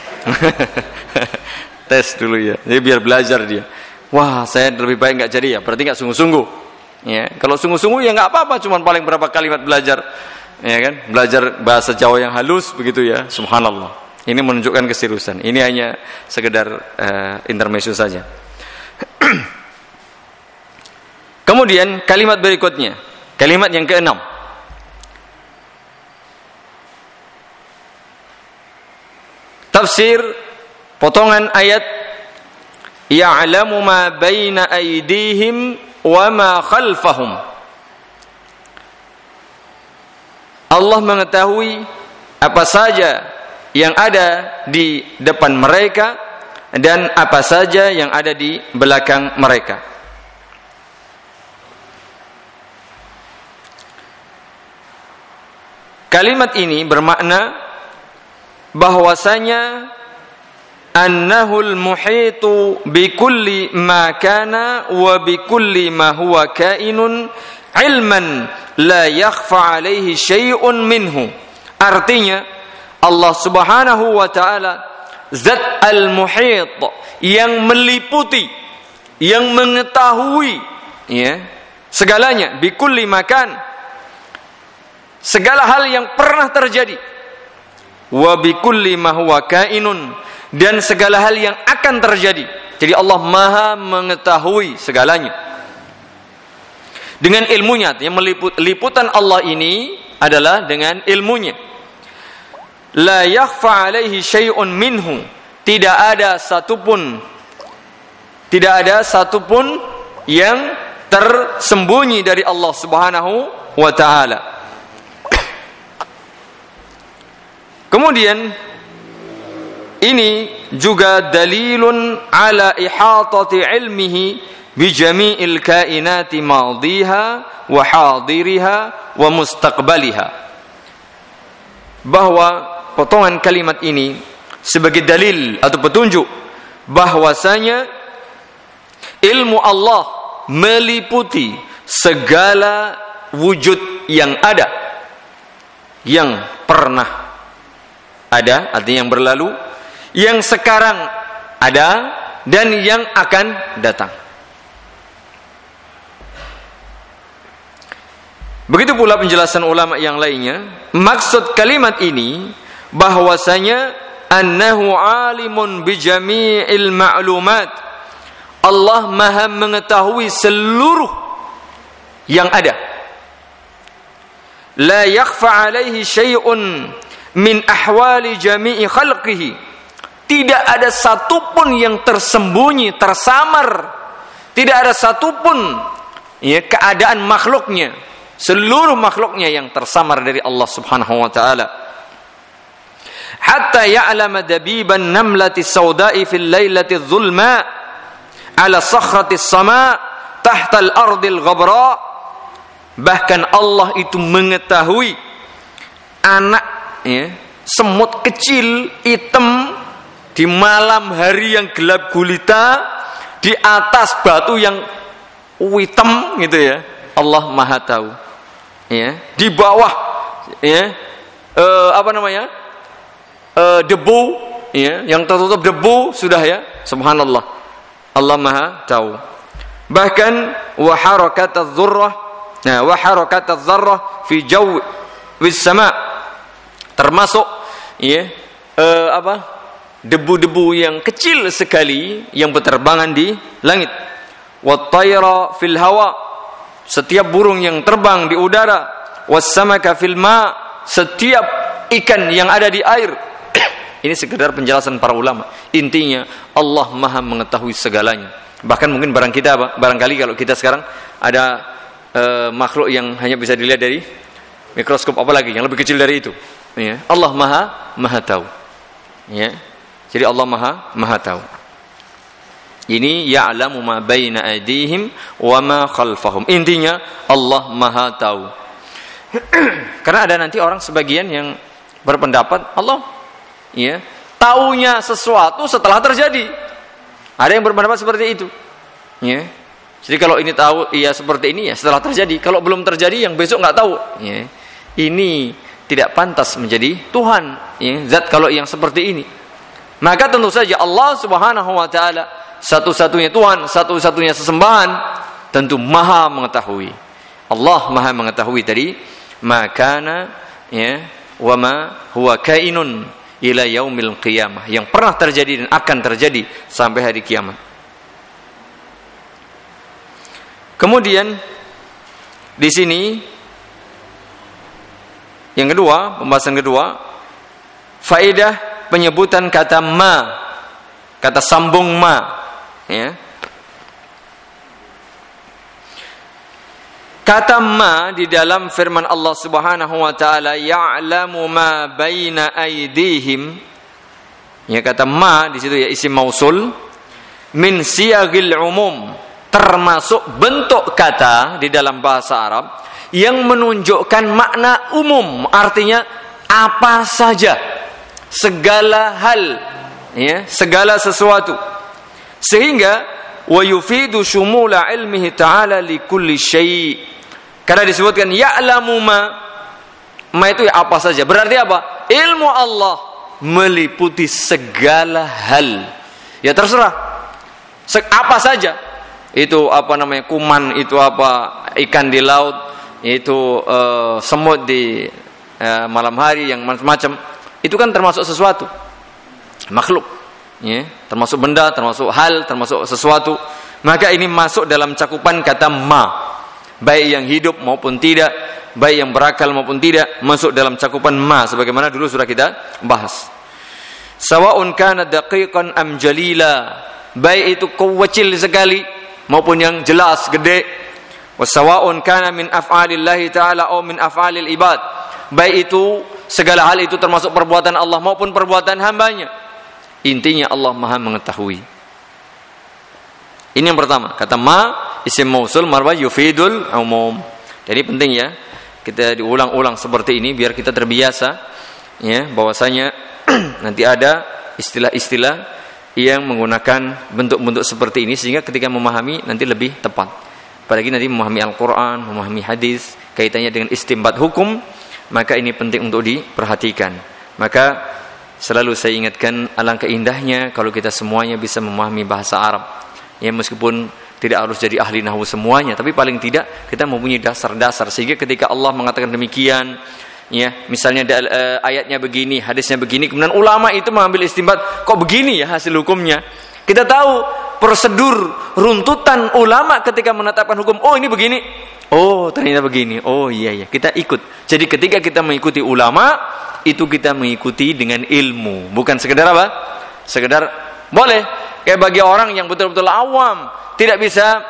Speaker 1: Tes dulu ya. Jadi biar belajar dia. Wah, saya lebih baik nggak jadi ya. Berarti nggak sungguh-sungguh. Ya, kalau sungguh-sungguh ya nggak apa-apa. Cuman paling berapa kalimat belajar, ya kan? Belajar bahasa Jawa yang halus begitu ya. Subhanallah. Ini menunjukkan keseriusan. Ini hanya sekedar uh, intermezzo saja. Kemudian kalimat berikutnya, kalimat yang keenam. Tafsir potongan ayat ya'lamu ma baina aydihim wa ma khalfahum. Allah mengetahui apa saja yang ada di depan mereka dan apa saja yang ada di belakang mereka. Kalimat ini bermakna bahwasanya annahul muhitu bikulli ma kana wa bikulli ma huwa kainun ilman la yakhfa alaihi syai'un minhu. Artinya Allah Subhanahu wa taala zat al-muhit yang meliputi, yang mengetahui ya segalanya, bikulli makan, segala hal yang pernah terjadi, wa bikulli ma huwa kainun, dan segala hal yang akan terjadi. Jadi Allah Maha mengetahui segalanya dengan ilmunya. Yang meliput, liputan Allah ini adalah dengan ilmunya. La yakhfa alaihi syai'un minhu, tidak ada satupun tidak ada satupun yang tersembunyi dari Allah Subhanahu wa taala. Kemudian ini juga dalilun ala ihatati ilmihi bi jami'il kainati madhiha wa hadiriha wa mustaqbaliha. Bahwa potongan kalimat ini sebagai dalil atau petunjuk bahwasanya ilmu Allah meliputi segala wujud yang ada, yang pernah ada, artinya yang berlalu, yang sekarang ada, dan yang akan datang. Begitu pula penjelasan ulama yang lainnya. Maksud kalimat ini bahwasanya annahu alimun bi jami'il ma'lumat. Allah Maha mengetahui seluruh yang ada. La yakhfa alaihi syai'un min ahwali jami'i khalqihi. Tidak ada satupun yang tersembunyi, tersamar. Tidak ada satupun ya keadaan makhluknya. seluruh makhluknya yang tersamar dari Allah Subhanahu wa taala. Hatta ya'lama dabiban namlati sauda'i fil lailati dhulma ala sakhrati as-sama' tahta al-ardil ghabra. Bahkan Allah itu mengetahui anak ya, semut kecil hitam di malam hari yang gelap gulita di atas batu yang hitam gitu ya. Allah Maha tahu. Ya, di bawah ya uh, apa namanya? Uh, debu ya, yang tertutup debu sudah ya. Subhanallah. Allah Maha tahu. Bahkan wa harakat adz-dzarrah, nah wa harakat adz-dzarrah fi jawi wis sama' termasuk ya uh, apa? debu-debu yang kecil sekali yang berterbangan di langit. Wa tayra fil hawa, setiap burung yang terbang di udara. Was samaka fil ma, setiap ikan yang ada di air. Ini sekedar penjelasan para ulama. Intinya Allah Maha mengetahui segalanya. Bahkan mungkin barang kita apa? Barangkali kalau kita sekarang ada e, makhluk yang hanya bisa dilihat dari mikroskop, apalagi yang lebih kecil dari itu. Ya. Allah Maha Maha tahu. Ya. Jadi Allah Maha Maha tahu. Ini ya'lamu ma baina aydihim wa ma khalfahum. Intinya Allah Maha tahu. Karena ada nanti orang sebagian yang berpendapat Allah ya, taunya sesuatu setelah terjadi. Ada yang berpendapat seperti itu. Ya. Jadi kalau ini tahu ya seperti ini ya setelah terjadi. Kalau belum terjadi yang besok enggak tahu. Ya. Ini tidak pantas menjadi Tuhan, ya, zat kalau yang seperti ini. Maka tentu saja Allah Subhanahu wa taala satu-satunya Tuhan, satu-satunya sesembahan, tentu Maha mengetahui. Allah Maha mengetahui tadi makana ya wa ma huwa kainun ila yaumil qiyamah, yang pernah terjadi dan akan terjadi sampai hari kiamat. Kemudian di sini yang kedua, pembahasan kedua, faedah penyebutan kata ma, kata sambung ma, ya. Kata ma di dalam firman Allah Subhanahu wa taala, ya'lamu ma baina aydihim. Ya, kata ma di situ ya isim mausul min siyagil umum, termasuk bentuk kata di dalam bahasa Arab yang menunjukkan makna umum, artinya apa saja, segala hal, ya, segala sesuatu. Sehingga wa yufidu shumula ilmihi ta'ala li kulli syai'. Karena disebutkan ya'lamu ma, ma itu ya apa saja. Berarti apa? Ilmu Allah meliputi segala hal. Ya terserah. Apa saja. Itu apa namanya? Kuman, itu apa? Ikan di laut, itu uh, semut di uh, malam hari yang macam-macam. Itu kan termasuk sesuatu. Makhluk. Ya, termasuk benda, termasuk hal, termasuk sesuatu. Maka ini masuk dalam cakupan kata ma. Baik yang hidup maupun tidak, baik yang berakal maupun tidak, masuk dalam cakupan ma, sebagaimana dulu sudah kita bahas. Sawa'un kana daqiqan am jalila, baik itu kecil sekali maupun yang jelas gede. Wasawa'un kana min af'alillahi ta'ala aw min af'alil ibad, baik itu segala hal itu termasuk perbuatan Allah maupun perbuatan hambanya. Intinya Allah Maha mengetahui. Ini yang pertama, kata ma isim mausul marwa yufidul umum. Jadi penting ya kita diulang-ulang seperti ini biar kita terbiasa ya bahwasanya nanti ada istilah-istilah yang menggunakan bentuk-bentuk seperti ini sehingga ketika memahami nanti lebih tepat. Apalagi nanti memahami Al-Qur'an, memahami hadis kaitannya dengan istinbat hukum, maka ini penting untuk diperhatikan. Maka selalu saya ingatkan alangkah indahnya kalau kita semuanya bisa memahami bahasa Arab. Ya meskipun tidak harus jadi ahli nahwu semuanya, tapi paling tidak kita mempunyai dasar-dasar sehingga ketika Allah mengatakan demikian, ya misalnya uh, ayatnya begini, hadisnya begini, kemudian ulama itu mengambil istinbat, kok begini ya hasil hukumnya. Kita tahu prosedur runtutan ulama ketika menetapkan hukum. Oh ini begini, oh ternyata begini, oh iya iya kita ikut. Jadi ketika kita mengikuti ulama itu kita mengikuti dengan ilmu, bukan sekedar apa? Sekedar boleh. Kayak bagi orang yang betul-betul awam, tidak bisa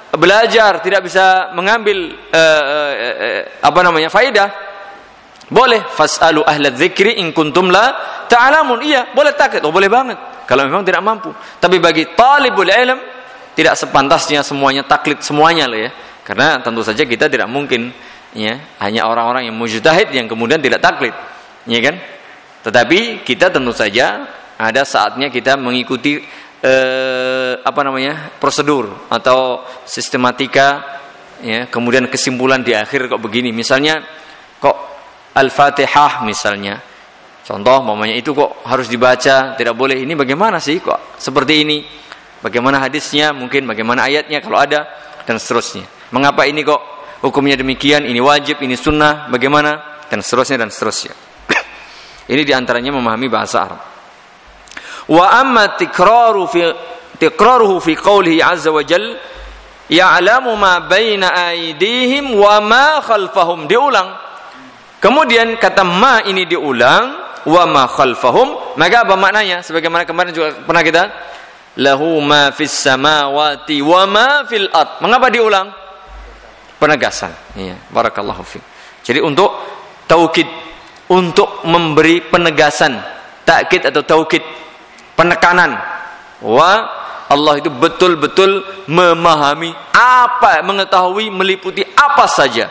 Speaker 1: belajar, tidak bisa mengambil uh, uh, uh, apa namanya faedah, boleh. Fas'alu ahla dzikri in kuntum la ta'lamun. Iya, boleh taklid. Oh, boleh banget kalau memang tidak mampu. Tapi bagi talibul ilm tidak sepantasnya semuanya taklid semuanya loh ya. Karena tentu saja kita tidak mungkin ya, hanya orang-orang yang mujtahid yang kemudian tidak taklid, ya kan? Tetapi kita tentu saja ada saatnya kita mengikuti eh, apa namanya? prosedur atau sistematika ya, kemudian kesimpulan di akhir kok begini. Misalnya kok Al-Fatihah misalnya. Contoh mamanya itu kok harus dibaca, tidak boleh. Ini bagaimana sih kok seperti ini? Bagaimana hadisnya? Mungkin bagaimana ayatnya kalau ada dan seterusnya. Mengapa ini kok hukumnya demikian? Ini wajib, ini sunnah, bagaimana? Dan seterusnya dan seterusnya. Ini diantaranya memahami bahasa Arab. Wa amma tikraru fi tikraruhu fi qoulihi azza wa jalla ya'lamu ma baina aydihim wa ma khalfahum. Diulang. Kemudian kata ma ini diulang, wa ma khalfahum, maka apa maknanya? Sebagaimana kemarin juga pernah kita, lahu ma fis samawati wa ma fil ard. Mengapa diulang? Penegasan. Iya, barakallahu fiik. Jadi untuk taukid, untuk memberi penegasan, takkid atau taukid, penekanan. Wa Allah itu betul-betul memahami apa, mengetahui, meliputi apa saja.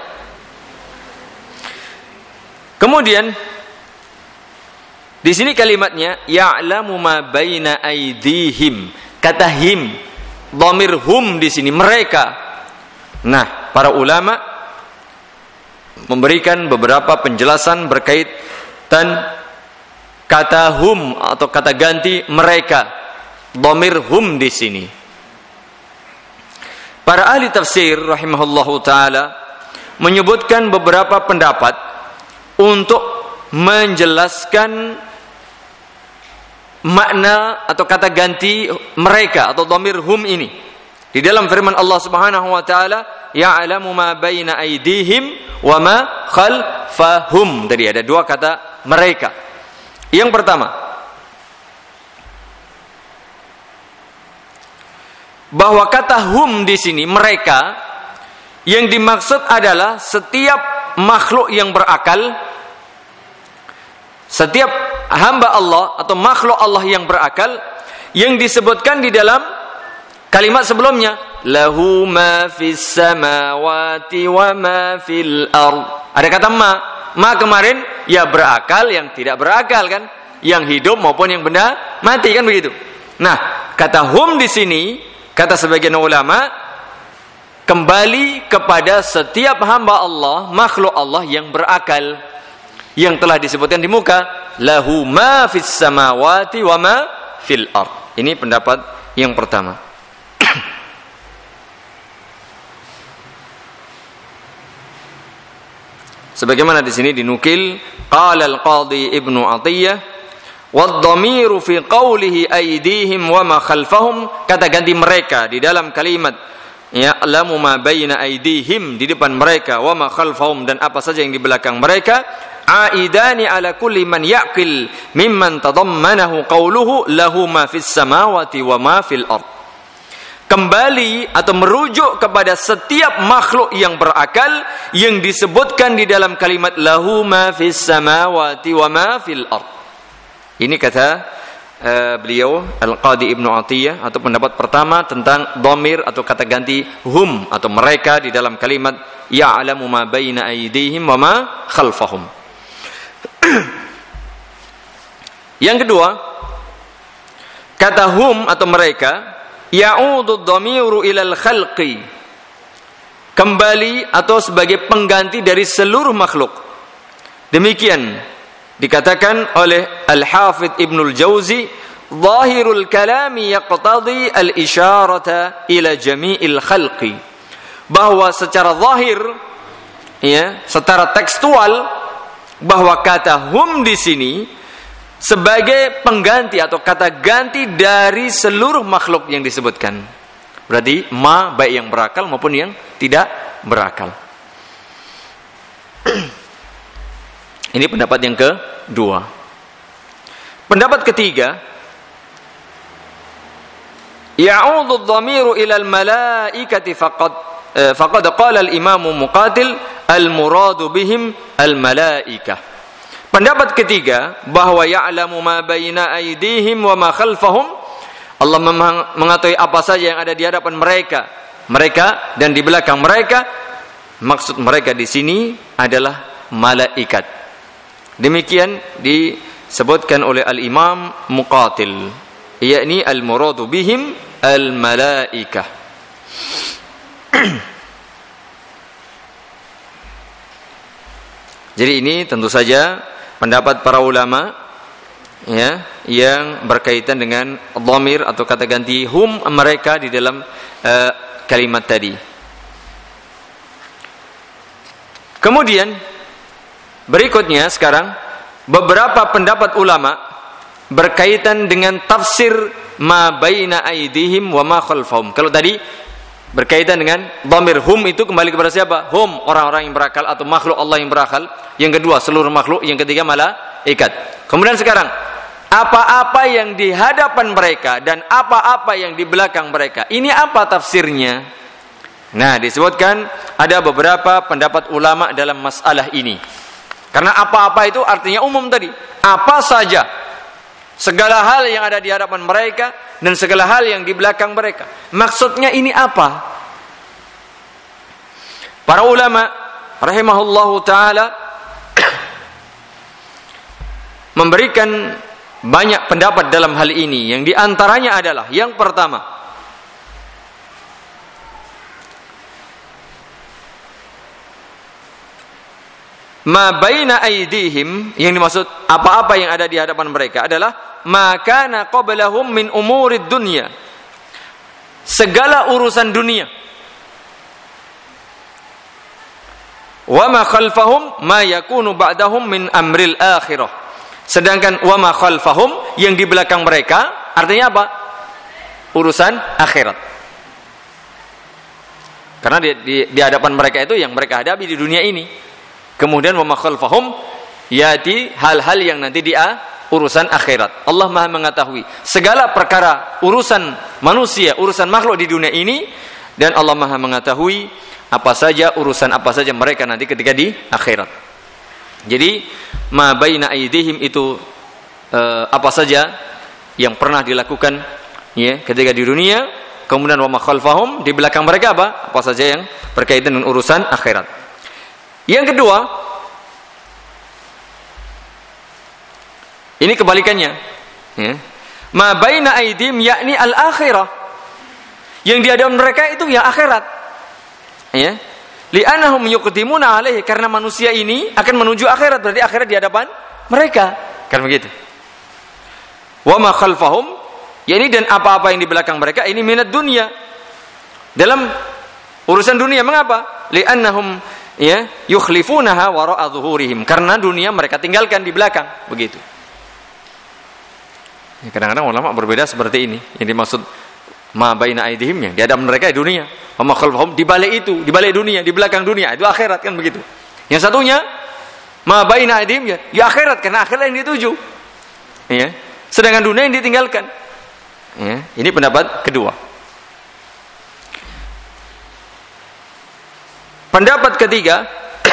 Speaker 1: Kemudian di sini kalimatnya ya'lamu ma baina aydihim. Kata him, dhamir hum di sini mereka. Nah, para ulama memberikan beberapa penjelasan berkaitan kata hum atau kata ganti mereka. Dhamir hum di sini. Para ahli tafsir rahimahullahu taala menyebutkan beberapa pendapat untuk menjelaskan makna atau kata ganti mereka atau dhamir hum ini. Di dalam firman Allah Subhanahu wa taala, ya'lamu ma baina aydihim wa ma khalfahum. Tadi ada dua kata mereka. Yang pertama, bahwa kata hum di sini mereka yang dimaksud adalah setiap makhluk yang berakal, setiap hamba Allah atau makhluk Allah yang berakal yang disebutkan di dalam kalimat sebelumnya, lahu ma fis samawati wa ma fil ard. Ada kata ma. Ma kemarin ya berakal, yang tidak berakal kan, yang hidup maupun yang benda mati kan begitu. Nah, kata hum di sini kata sebagian ulama kembali kepada setiap hamba Allah, makhluk Allah yang berakal, yang telah disebutkan di muka, lahu ma fis samawati wa ma fil ard. Ini pendapat yang pertama. Sebagaimana di sini dinukil, qala al-qadhi Ibnu Athiyyah, wad-dhamiru fi qawlihi aydihim wa ma khalfahum, kata ganti mereka di dalam kalimat ya'lamu ma baina aydihim, di depan mereka, wa ma khalfahum, dan apa saja yang di belakang mereka, aidani ala kulli man yaqil mimman tadammanahu qawluhu lahu ma fis samawati wa ma fil ard. Kembali atau merujuk kepada setiap makhluk yang berakal yang disebutkan di dalam kalimat lahu ma fis samawati wa ma fil ard. Ini kata Uh, beliau Al-Qadhi Ibnu Athiyyah, atau pendapat pertama tentang dhamir atau kata ganti hum atau mereka di dalam kalimat ya'lamu ma baina aydihim wa ma khalfahum. Yang kedua, kata hum atau mereka ya'udu dhamiru ilal khalqi, kembali atau sebagai pengganti dari seluruh makhluk. Demikian dikatakan oleh Al-Hafidh Ibnul Jauzi, zahirul kalami yaqtadi al-isyarata ila jami'il khalqi, bahwa secara zahir ya, secara tekstual, bahwa kata hum di sini sebagai pengganti atau kata ganti dari seluruh makhluk yang disebutkan. Berarti ma baik yang berakal maupun yang tidak berakal. Ini pendapat yang kedua. Pendapat ketiga, ya'udhu dhamiru ila al-malaikati faqad faqad qala al-imam Muqatil al-muradu bihim al-malaikah. Pendapat ketiga bahwa ya'lamu ma baina aydihim wa ma khalfahum, Allah mengetahui apa saja yang ada di hadapan mereka, mereka dan di belakang mereka. Maksud mereka di sini adalah malaikat. Demikian disebutkan oleh al-Imam Muqatil, yakni al-muradu bihim al-malaikah. Jadi ini tentu saja pendapat para ulama, ya, yang berkaitan dengan dhamir atau kata ganti hum, mereka di dalam uh, kalimat tadi. Kemudian berikutnya sekarang beberapa pendapat ulama berkaitan dengan tafsir ma baina aydihim wa ma khalfahum. Kalau tadi berkaitan dengan dhamir hum itu kembali kepada siapa? Hum, orang-orang yang berakal atau makhluk Allah yang berakal. Yang kedua seluruh makhluk, yang ketiga malaikat. Kemudian sekarang apa-apa yang di hadapan mereka dan apa-apa yang di belakang mereka, ini apa tafsirnya? Nah, disebutkan ada beberapa pendapat ulama dalam masalah ini. Karena apa-apa itu artinya umum tadi. Apa saja, segala hal yang ada di hadapan mereka dan segala hal yang di belakang mereka. Maksudnya ini apa? Para ulama rahimahullahu ta'ala memberikan banyak pendapat dalam hal ini. Yang diantaranya adalah yang pertama, ma baina aydihim, yang dimaksud apa-apa yang ada di hadapan mereka adalah ma kana qablahum min umurid dunya, segala urusan dunia. Wa ma khalfahum ma yakunu ba'dahum min amril akhirah. Sedangkan wa ma khalfahum, yang di belakang mereka, artinya apa? Urusan akhirat. Karena di, di, di hadapan mereka itu yang mereka hadapi di dunia ini. Kemudian wa ma khalfahum yati, hal-hal yang nanti dia urusan akhirat. Allah Maha mengetahui segala perkara urusan manusia, urusan makhluk di dunia ini, dan Allah Maha mengetahui apa saja urusan apa saja mereka nanti ketika di akhirat. Jadi ma baina aydihim itu uh, apa saja yang pernah dilakukan, ya, ketika di dunia. Kemudian wa ma khalfahum, di belakang mereka apa? Apa saja yang berkaitan dengan urusan akhirat. Yang kedua, ini kebalikannya, ya. Ma baina aydihim yakni al-akhirah, yang di hadapan mereka itu ya akhirat, ya. Li'annahum yuqdimuna alaihi, karena manusia ini akan menuju akhirat, berarti akhirat di hadapan mereka, kan begitu. Wa ma khalfahum, yakni dan apa-apa yang di belakang mereka ini minad dunya, dalam urusan dunia. Mengapa? Li'annahum, ya, yukhlifunaha wara'a zuhurihim, karena dunia mereka tinggalkan di belakang, begitu. Ya, kadang-kadang ulama berbeda seperti ini. Yang dimaksud ma baina aydihim, di hadapan mereka di dunia, wa ma khalfahum, di balik itu, di balik dunia, di belakang dunia, itu akhirat, kan begitu. Yang satunya ma baina aydihim, ya, di akhirat, karena akhirat yang dituju, ya. Sedangkan dunia yang ditinggalkan, ya. Ini pendapat kedua. Pendapat ketiga,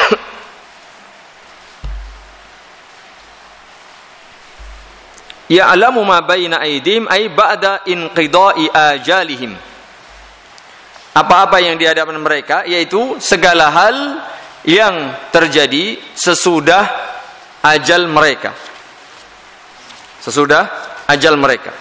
Speaker 1: ya'lamu ma baina aydihim ay ba'da inqida'i ajalihim. Apa-apa yang di hadapan mereka, yaitu segala hal yang terjadi sesudah ajal mereka. Sesudah ajal mereka.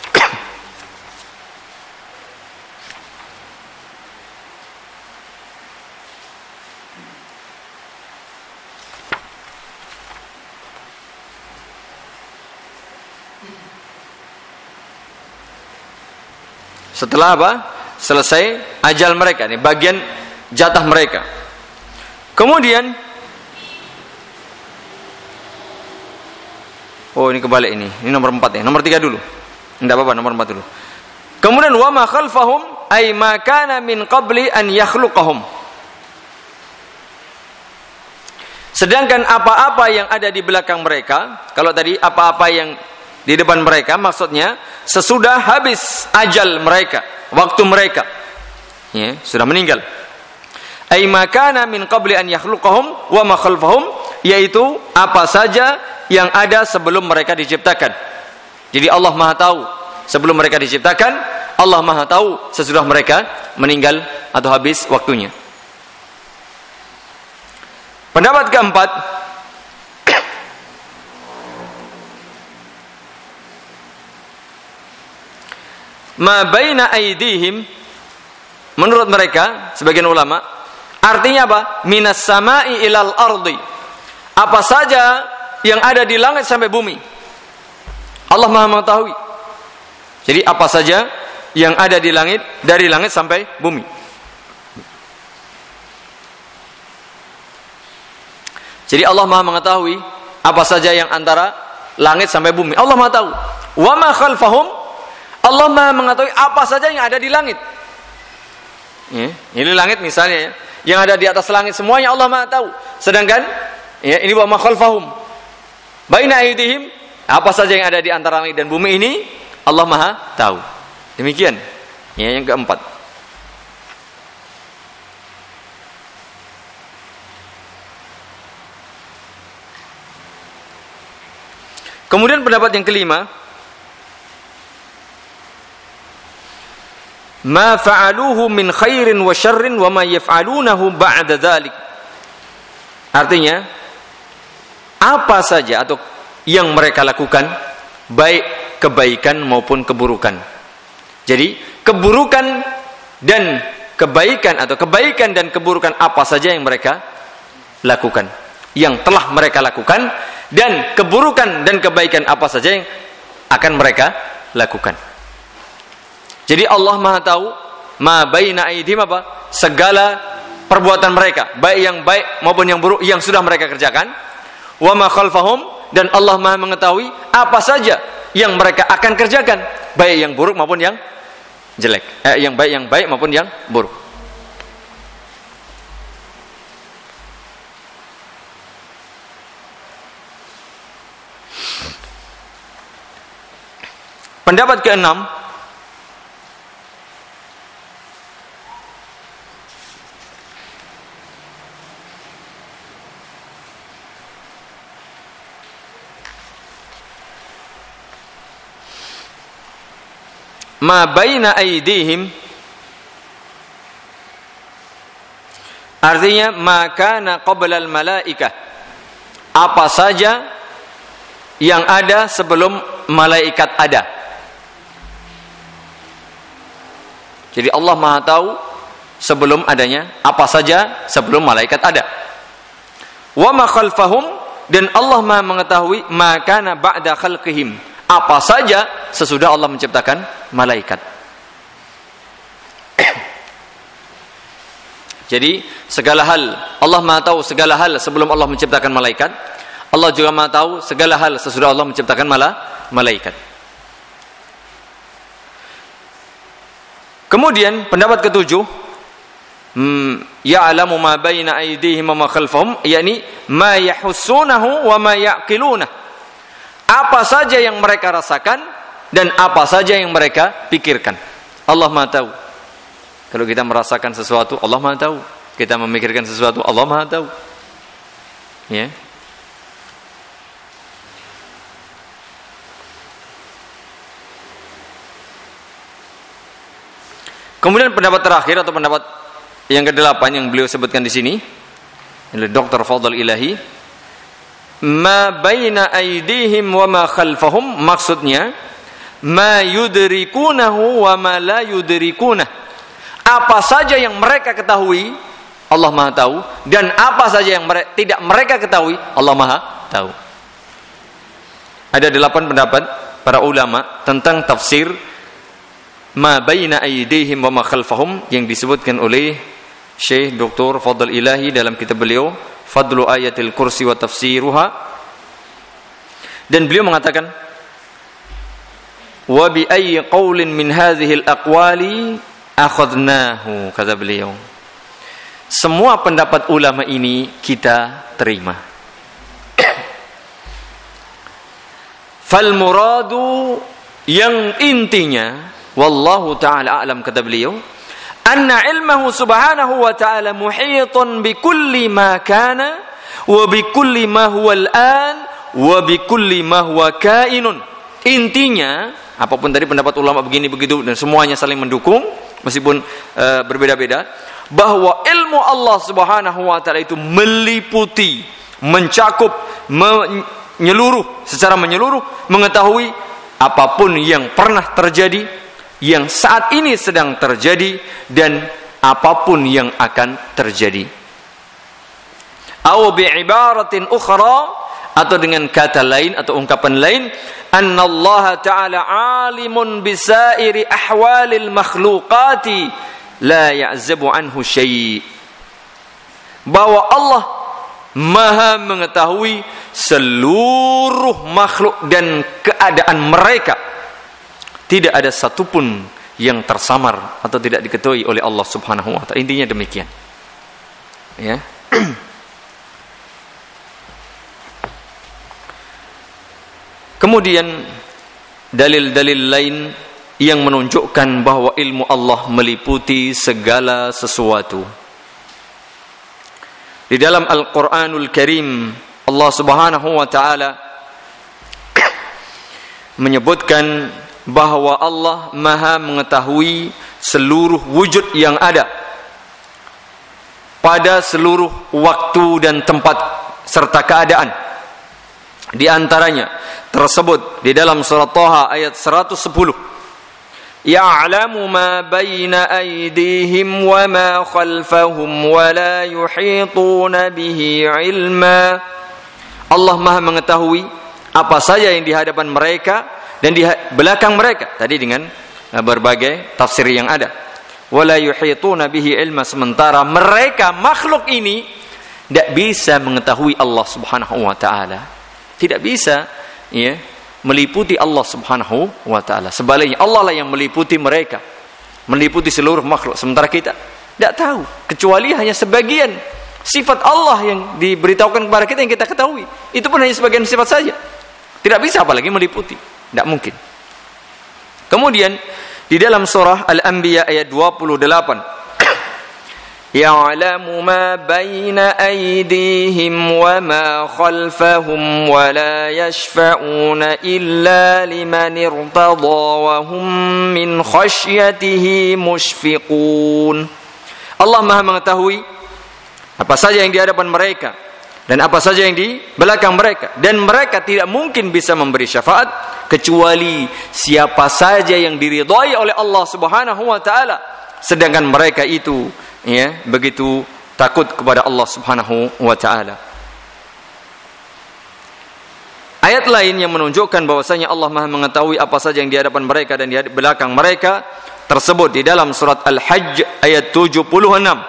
Speaker 1: Setelah apa? Selesai ajal mereka, ini bagian jatah mereka. Kemudian, oh ini kebalik ini, ini nomor empat ya, nomor tiga dulu. Tidak apa-apa, nomor empat dulu. Kemudian wa ma khalfahum ay ma kana min qabli an yakhluqahum. Sedangkan apa-apa yang ada di belakang mereka, kalau tadi apa-apa yang di depan mereka, maksudnya sesudah habis ajal mereka, waktu mereka, ya, sudah meninggal. Ai makana min qabli an yakhluqahum wa ma khalfahum, yaitu apa saja yang ada sebelum mereka diciptakan. Jadi Allah Maha tahu sebelum mereka diciptakan, Allah Maha tahu sesudah mereka meninggal atau habis waktunya. Pendapat keempat, ma baina aydihim, menurut mereka sebagian ulama, artinya apa? Minas sama'i ilal ardi, apa saja yang ada di langit sampai bumi, Allah Maha mengetahui. Jadi apa saja yang ada di langit, dari langit sampai bumi. Jadi Allah Maha mengetahui apa saja yang antara langit sampai bumi, Allah Maha tahu. Wa ma khalfahum, Allah Maha mengetahui apa saja yang ada di langit. Ya, ini langit misalnya, ya, yang ada di atas langit semuanya Allah Maha tahu. Sedangkan ya, ini wa ma khalfahum, baina aydihim, apa saja yang ada di antara langit dan bumi ini Allah Maha tahu. Demikian. Ya, yang keempat. Kemudian pendapat yang kelima, ma fa'aluhu min khairin wa syarrin wa ma yaf'alunahu ba'da dzalik. Artinya, apa saja atau yang mereka lakukan, baik kebaikan maupun keburukan. Jadi, keburukan dan kebaikan atau kebaikan dan keburukan apa saja yang mereka lakukan, yang telah mereka lakukan, dan keburukan dan kebaikan apa saja yang akan mereka lakukan. Jadi Allah Maha tahu ma baina aydihim, apa? Segala perbuatan mereka, baik yang baik maupun yang buruk yang sudah mereka kerjakan. Wa ma khalfahum, dan Allah Maha mengetahui apa saja yang mereka akan kerjakan, baik yang buruk maupun yang jelek, eh, yang baik yang baik maupun yang buruk. Pendapat keenam, ma baina aydihim, artinya ma kana qabla al malaikah, apa saja yang ada sebelum malaikat ada. Jadi Allah Maha tahu sebelum adanya apa saja sebelum malaikat ada. Wa ma khalfahum, dan Allah Maha mengetahui ma kana ba'da khalqihim, apa saja sesudah Allah menciptakan malaikat. Jadi segala hal Allah Maha tahu segala hal sebelum Allah menciptakan malaikat. Allah juga Maha tahu segala hal sesudah Allah menciptakan mala, malaikat. Kemudian pendapat ketujuh, hmm, ya'lamu ma baina aydihim wa ma khalfahum, yakni ma yahussunahu wa ma ya'qilunah, apa saja yang mereka rasakan dan apa saja yang mereka pikirkan. Allah Maha tahu. Kalau kita merasakan sesuatu, Allah Maha tahu. Kita memikirkan sesuatu, Allah Maha tahu. Ya. Kemudian pendapat terakhir atau pendapat yang kedelapan yang beliau sebutkan di sini oleh Doktor Fadl Ilahi, ma baina aydihim wa ma khalfahum, maksudnya ma yudrikunahu wa ma la yudrikunah, apa saja yang mereka ketahui Allah Maha tahu, dan apa saja yang mere- tidak mereka ketahui Allah Maha tahu. Ada delapan pendapat para ulama tentang tafsir ma baina aydihim wa ma khalfahum yang disebutkan oleh Syekh Doktor Fadl Ilahi dalam kitab beliau Fadlu Ayatil Kursi wa Tafsiruha. Dan beliau mengatakan, wa bi ayyi qaulin min hadhihi al-aqwali akhadnahu, kata beliau, semua pendapat ulama ini kita terima. Fal muradu, yang intinya, wallahu ta'ala a'lam, kata beliau, anna ilmahu subhanahu wa ta'ala muhitun bi kulli ma kana wa bi kulli ma huwa al-an wa bi kulli ma huwa kainun. Intinya, apapun tadi pendapat ulama begini begitu dan semuanya saling mendukung meskipun uh, berbeda-beda, bahwa ilmu Allah Subhanahu wa taala itu meliputi, mencakup, menyeluruh, secara menyeluruh mengetahui apapun yang pernah terjadi, yang saat ini sedang terjadi, dan apapun yang akan terjadi. Aw bi'ibaratin ukhra, atau dengan kata lain atau ungkapan lain, annallaha ta'ala alimun bisairi ahwalil makhluqati la ya'zabu anhu syai'. Bahwa Allah Maha mengetahui seluruh makhluk dan keadaan mereka. Tidak ada satupun yang tersamar atau tidak diketahui oleh Allah Subhanahu wa ta'ala. Intinya demikian. Ya. Kemudian dalil-dalil lain yang menunjukkan bahwa ilmu Allah meliputi segala sesuatu. Di dalam Al-Qur'anul Karim, Allah Subhanahu wa ta'ala menyebutkan bahwa Allah Maha mengetahui seluruh wujud yang ada pada seluruh waktu dan tempat serta keadaan. Di antaranya tersebut di dalam surat Thaha ayat seratus sepuluh. Ya'lamu ma baina aydihim wa ma khalfahum wa la yuhituna bihi ilma. Allah Maha mengetahui apa saja yang di hadapan mereka dan di belakang mereka, tadi dengan berbagai tafsir yang ada. Wa la yuhituna bihi ilma, sementara mereka makhluk ini tidak bisa mengetahui Allah Subhanahu wa taala. Tidak bisa, ya, meliputi Allah Subhanahu wa ta'ala. Sebaliknya, Allah lah yang meliputi mereka, meliputi seluruh makhluk, sementara kita tidak tahu, kecuali hanya sebagian sifat Allah yang diberitahukan kepada kita yang kita ketahui. Itu pun hanya sebagian sifat saja, tidak bisa apalagi meliputi, tidak mungkin. Kemudian di dalam surah Al-Anbiya ayat dua puluh delapan, ya'lamu ma baina aydihim wa ma khalfahum wa la yashfa'una illa liman irtada wa hum min khasyatihi mushfiqun. Allah Maha mengetahui apa saja yang di hadapan mereka dan apa saja yang di belakang mereka, dan mereka tidak mungkin bisa memberi syafaat kecuali siapa saja yang diridhai oleh Allah Subhanahu wa taala, sedangkan mereka itu, ya, begitu takut kepada Allah Subhanahu wa ta'ala. Ayat lain yang menunjukkan bahwasanya Allah Maha mengetahui apa saja yang di hadapan mereka dan di belakang mereka tersebut di dalam surat Al-Hajj ayat tujuh puluh enam.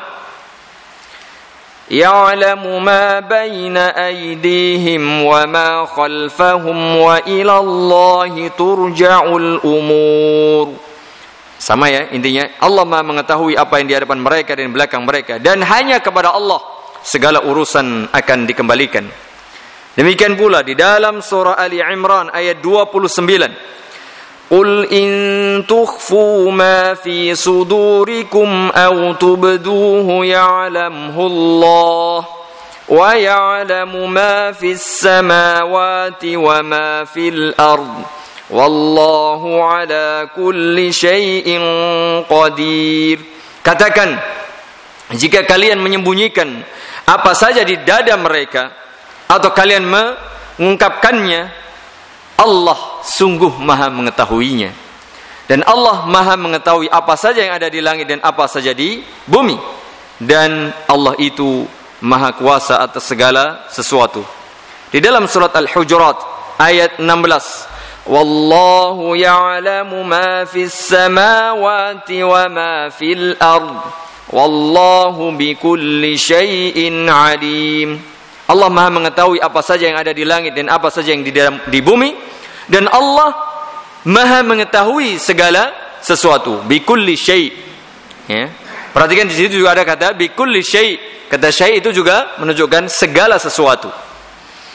Speaker 1: Ya'lamu ma baina aydihim wa ma khalfahum wa ila Allahi turja'ul umur. Sama, ya, intinya Allah Maha mengetahui apa yang di hadapan mereka dan di belakang mereka, dan hanya kepada Allah segala urusan akan dikembalikan. Demikian pula di dalam surah Ali Imran ayat dua puluh sembilan. Qul in tukhfu ma fi sudurikum aw tubduhu ya'lamhu Allah wa ya'lamu ma fis samawati wa ma fil ard. Wallahu ala kulli syai'in qadir. Katakan, jika kalian menyembunyikan apa saja di dada mereka atau kalian mengungkapkannya, Allah sungguh Maha mengetahuinya. Dan Allah Maha mengetahui apa saja yang ada di langit dan apa saja di bumi. Dan Allah itu Maha kuasa atas segala sesuatu. Di dalam surat Al-Hujurat ayat enam belas, Wallahu ya'lamu ma fis samawati wa ma fil ard. Wallahu bikulli syai'in alim. Allah Maha mengetahui apa saja yang ada di langit dan apa saja yang di dalam di bumi, dan Allah Maha mengetahui segala sesuatu. Bikulli syai'. Ya. Perhatikan di situ juga ada kata bikulli syai'. Kata syai' itu juga menunjukkan segala sesuatu.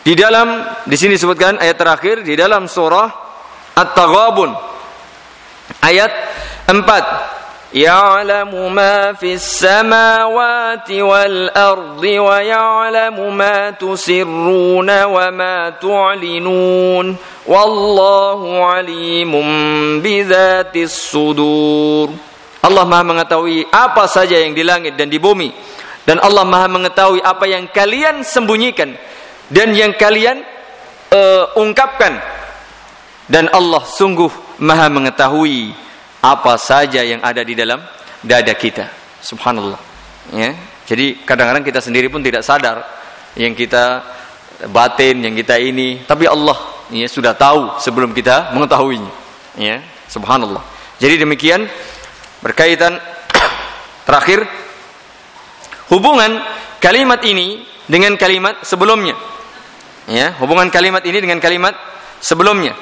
Speaker 1: Di dalam di sini disebutkan ayat terakhir di dalam surah At-Taghabun ayat empat. Ya'lamu ma fis samawati wal ardi wa ya'lamu ma tusirruna wa ma tu'linun wallahu alimun bidzatis sudur. Allah Maha mengetahui apa saja yang di langit dan di bumi, dan Allah Maha mengetahui apa yang kalian sembunyikan dan yang kalian uh, ungkapkan, dan Allah sungguh Maha mengetahui apa saja yang ada di dalam dada kita. Subhanallah. Ya. Jadi kadang-kadang kita sendiri pun tidak sadar yang kita batin, yang kita ini, tapi Allah ya, sudah tahu sebelum kita mengetahuinya. Ya. Subhanallah. Jadi demikian berkaitan terakhir hubungan kalimat ini dengan kalimat sebelumnya. Ya, hubungan kalimat ini dengan kalimat sebelumnya.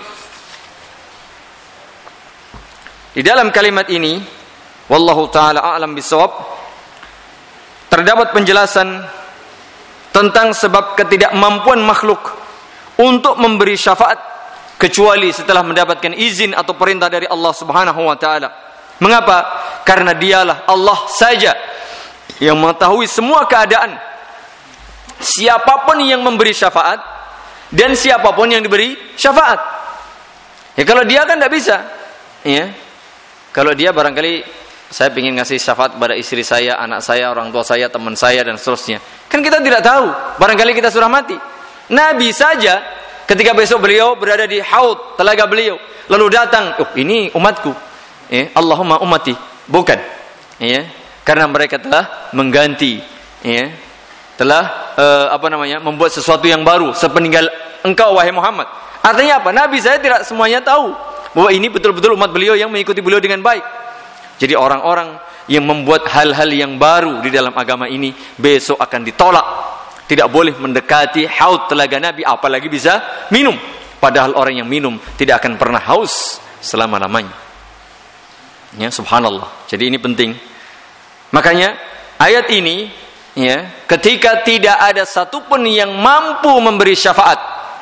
Speaker 1: Di dalam kalimat ini, wallahu taala a'lam bissawab, terdapat penjelasan tentang sebab ketidakmampuan makhluk untuk memberi syafaat kecuali setelah mendapatkan izin atau perintah dari Allah Subhanahu wa taala. Mengapa? Karena dialah Allah saja yang mengetahui semua keadaan. Siapapun yang memberi syafaat dan siapapun yang diberi syafaat. Ya kalau dia kan tidak bisa. Ya. Kalau dia barangkali saya ingin ngasih syafaat pada istri saya, anak saya, orang tua saya, teman saya dan seterusnya. Kan kita tidak tahu. Barangkali kita sudah mati. Nabi saja ketika besok beliau berada di haud telaga beliau, lalu datang, "Oh, ini umatku." Ya, Allahumma ummati. Bukan. Ya. Karena mereka telah mengganti, ya. Telah uh, apa namanya? membuat sesuatu yang baru sepeninggal engkau wahai Muhammad. Artinya apa? Nabi saya tidak semuanya tahu bahwa ini betul-betul umat beliau yang mengikuti beliau dengan baik. Jadi orang-orang yang membuat hal-hal yang baru di dalam agama ini besok akan ditolak. Tidak boleh mendekati haud telaga Nabi, apalagi bisa minum. Padahal orang yang minum tidak akan pernah haus selama-lamanya. Ya, subhanallah. Jadi ini penting. Makanya ayat ini, ya, ketika tidak ada satupun yang mampu memberi syafaat,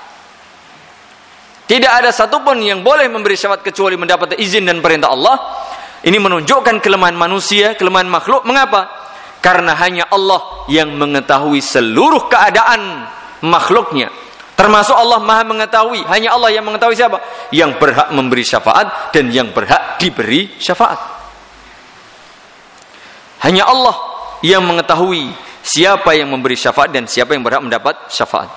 Speaker 1: tidak ada satupun yang boleh memberi syafaat kecuali mendapat izin dan perintah Allah. Ini menunjukkan kelemahan manusia, kelemahan makhluk. Mengapa? Karena hanya Allah yang mengetahui seluruh keadaan makhluknya. Termasuk Allah Maha mengetahui. Hanya Allah yang mengetahui siapa? Yang berhak memberi syafaat dan yang berhak diberi syafaat. Hanya Allah yang mengetahui siapa yang memberi syafaat dan siapa yang berhak mendapat syafaat.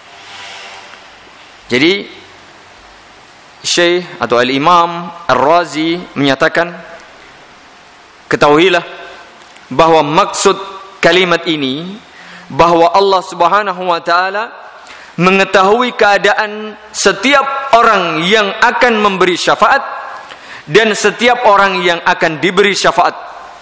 Speaker 1: Jadi Syekh atau Al-Imam Ar-Razi menyatakan, ketahuilah bahwa maksud kalimat ini bahwa Allah Subhanahu wa taala mengetahui keadaan setiap orang yang akan memberi syafaat dan setiap orang yang akan diberi syafaat,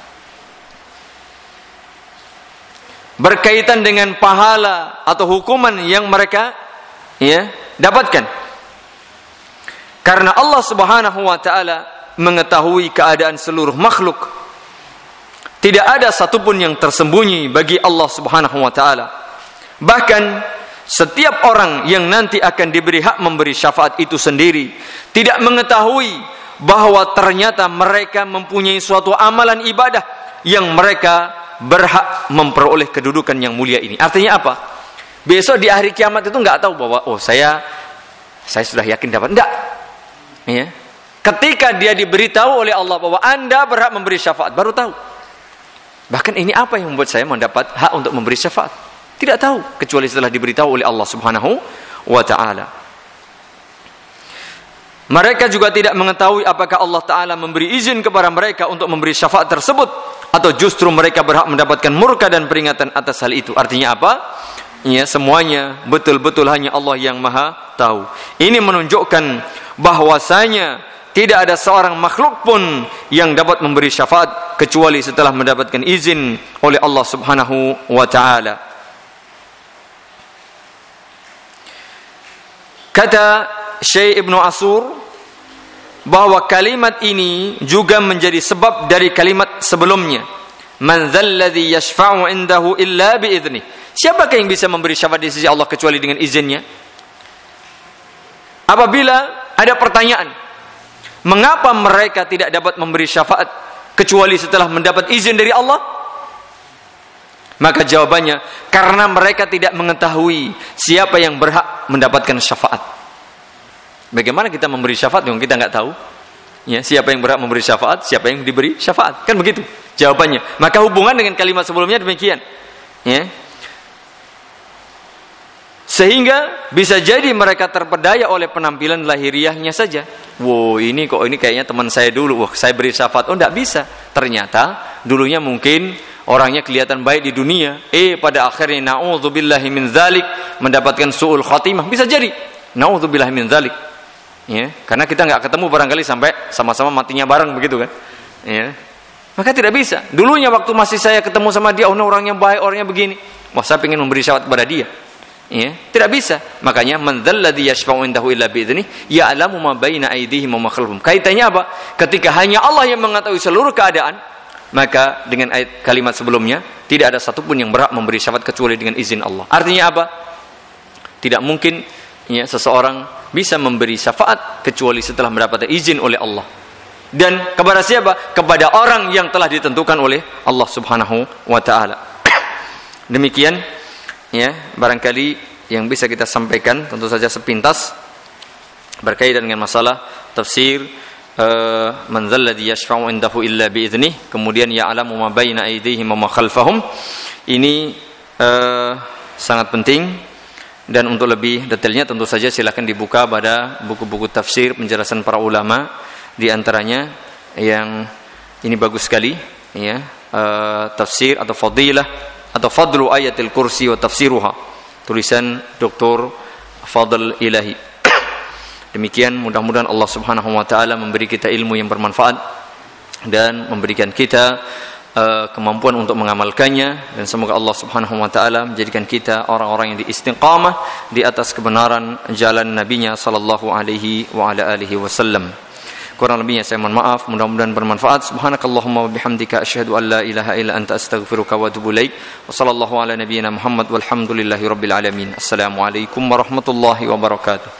Speaker 1: berkaitan dengan pahala atau hukuman yang mereka ya dapatkan. Karena Allah Subhanahu wa taala mengetahui keadaan seluruh makhluk. Tidak ada satupun yang tersembunyi bagi Allah Subhanahu wa taala. Bahkan setiap orang yang nanti akan diberi hak memberi syafaat itu sendiri tidak mengetahui bahwa ternyata mereka mempunyai suatu amalan ibadah yang mereka berhak memperoleh kedudukan yang mulia ini. Artinya apa? Besok di hari kiamat itu enggak tahu bahwa oh saya saya sudah yakin dapat. Enggak. Ya. Ketika dia diberitahu oleh Allah bahwa Anda berhak memberi syafaat, baru tahu. Bahkan ini apa yang membuat saya mendapat hak untuk memberi syafaat? Tidak tahu kecuali setelah diberitahu oleh Allah Subhanahu wa taala. Mereka juga tidak mengetahui apakah Allah taala memberi izin kepada mereka untuk memberi syafaat tersebut atau justru mereka berhak mendapatkan murka dan peringatan atas hal itu. Artinya apa? Ya, semuanya betul-betul hanya Allah yang Maha tahu. Ini menunjukkan bahwasanya tidak ada seorang makhluk pun yang dapat memberi syafaat kecuali setelah mendapatkan izin oleh Allah Subhanahu wa taala. Kata Syekh Ibnu Ashur bahwa kalimat ini juga menjadi sebab dari kalimat sebelumnya. Man dzalladzi yashfa'u 'indahu illa bi'idznih. Siapakah yang bisa memberi syafaat di sisi Allah kecuali dengan izinnya? apabila ada pertanyaan, mengapa mereka tidak dapat memberi syafaat kecuali setelah mendapat izin dari Allah? Maka jawabannya, karena mereka tidak mengetahui siapa yang berhak mendapatkan syafaat. Bagaimana kita memberi syafaat yang kita nggak tahu? Ya, siapa yang berhak memberi syafaat, siapa yang diberi syafaat, kan begitu jawabannya. Maka hubungan dengan kalimat sebelumnya demikian. Ya. Sehingga bisa jadi mereka terpedaya oleh penampilan lahiriahnya saja. Wow, ini kok ini kayaknya teman saya dulu. Wah, saya beri syafaat. Oh, enggak bisa. Ternyata dulunya mungkin orangnya kelihatan baik di dunia. Eh, pada akhirnya na'udzubillahi min dzalik, mendapatkan su'ul khatimah. Bisa jadi. Na'udzubillahi min dzalik. Ya, karena kita enggak ketemu barangkali sampai sama-sama matinya bareng begitu kan. Ya. Maka tidak bisa. Dulunya waktu masih saya ketemu sama dia, oh, orangnya baik, orangnya begini. Wah, saya ingin memberi syafaat kepada dia. Ya, tidak bisa. Makanya man dzalladzi yashfa'u indahu illa bi'idznihi ya'lamu ma baina aydihim wa ma khalfahum. Kaitannya apa? Ketika hanya Allah yang mengetahui seluruh keadaan, maka dengan ayat kalimat sebelumnya tidak ada satupun yang berhak memberi syafaat kecuali dengan izin Allah. Artinya apa? Tidak mungkin ya seseorang bisa memberi syafaat kecuali setelah mendapatkan izin oleh Allah. Dan kepada siapa? Kepada orang yang telah ditentukan oleh Allah Subhanahu wa taala. Demikian ya, barangkali yang bisa kita sampaikan, tentu saja sepintas berkaitan dengan masalah tafsir uh, man dzalladzi yashfa'u indahu illa bi'idznih, kemudian ya'lamu ma baina aydihim wa ma khalfahum. Ini uh, sangat penting, dan untuk lebih detailnya tentu saja silakan dibuka pada buku-buku tafsir penjelasan para ulama, di antaranya yang ini bagus sekali ya, uh, tafsir atau fadilah atau Fadlu Ayatil Kursi wa Tafsiruha, tulisan Doktor Fadl Ilahi. Demikian, mudah-mudahan Allah Subhanahu wa taala memberi kita ilmu yang bermanfaat dan memberikan kita uh, kemampuan untuk mengamalkannya, dan semoga Allah Subhanahu wa taala menjadikan kita orang-orang yang istiqamah di atas kebenaran jalan nabinya sallallahu alaihi wa ala alihi wasallam. Kurang lebihnya saya mohon maaf, mudah-mudahan bermanfaat. Subhanakallahumma wa bihamdika asyhadu an la ilaha illa anta astaghfiruka wa atubu ilaik. Wa sallallahu ala nabiyyina Muhammad walhamdulillahi rabbil alamin. Assalamualaikum warahmatullahi wabarakatuh.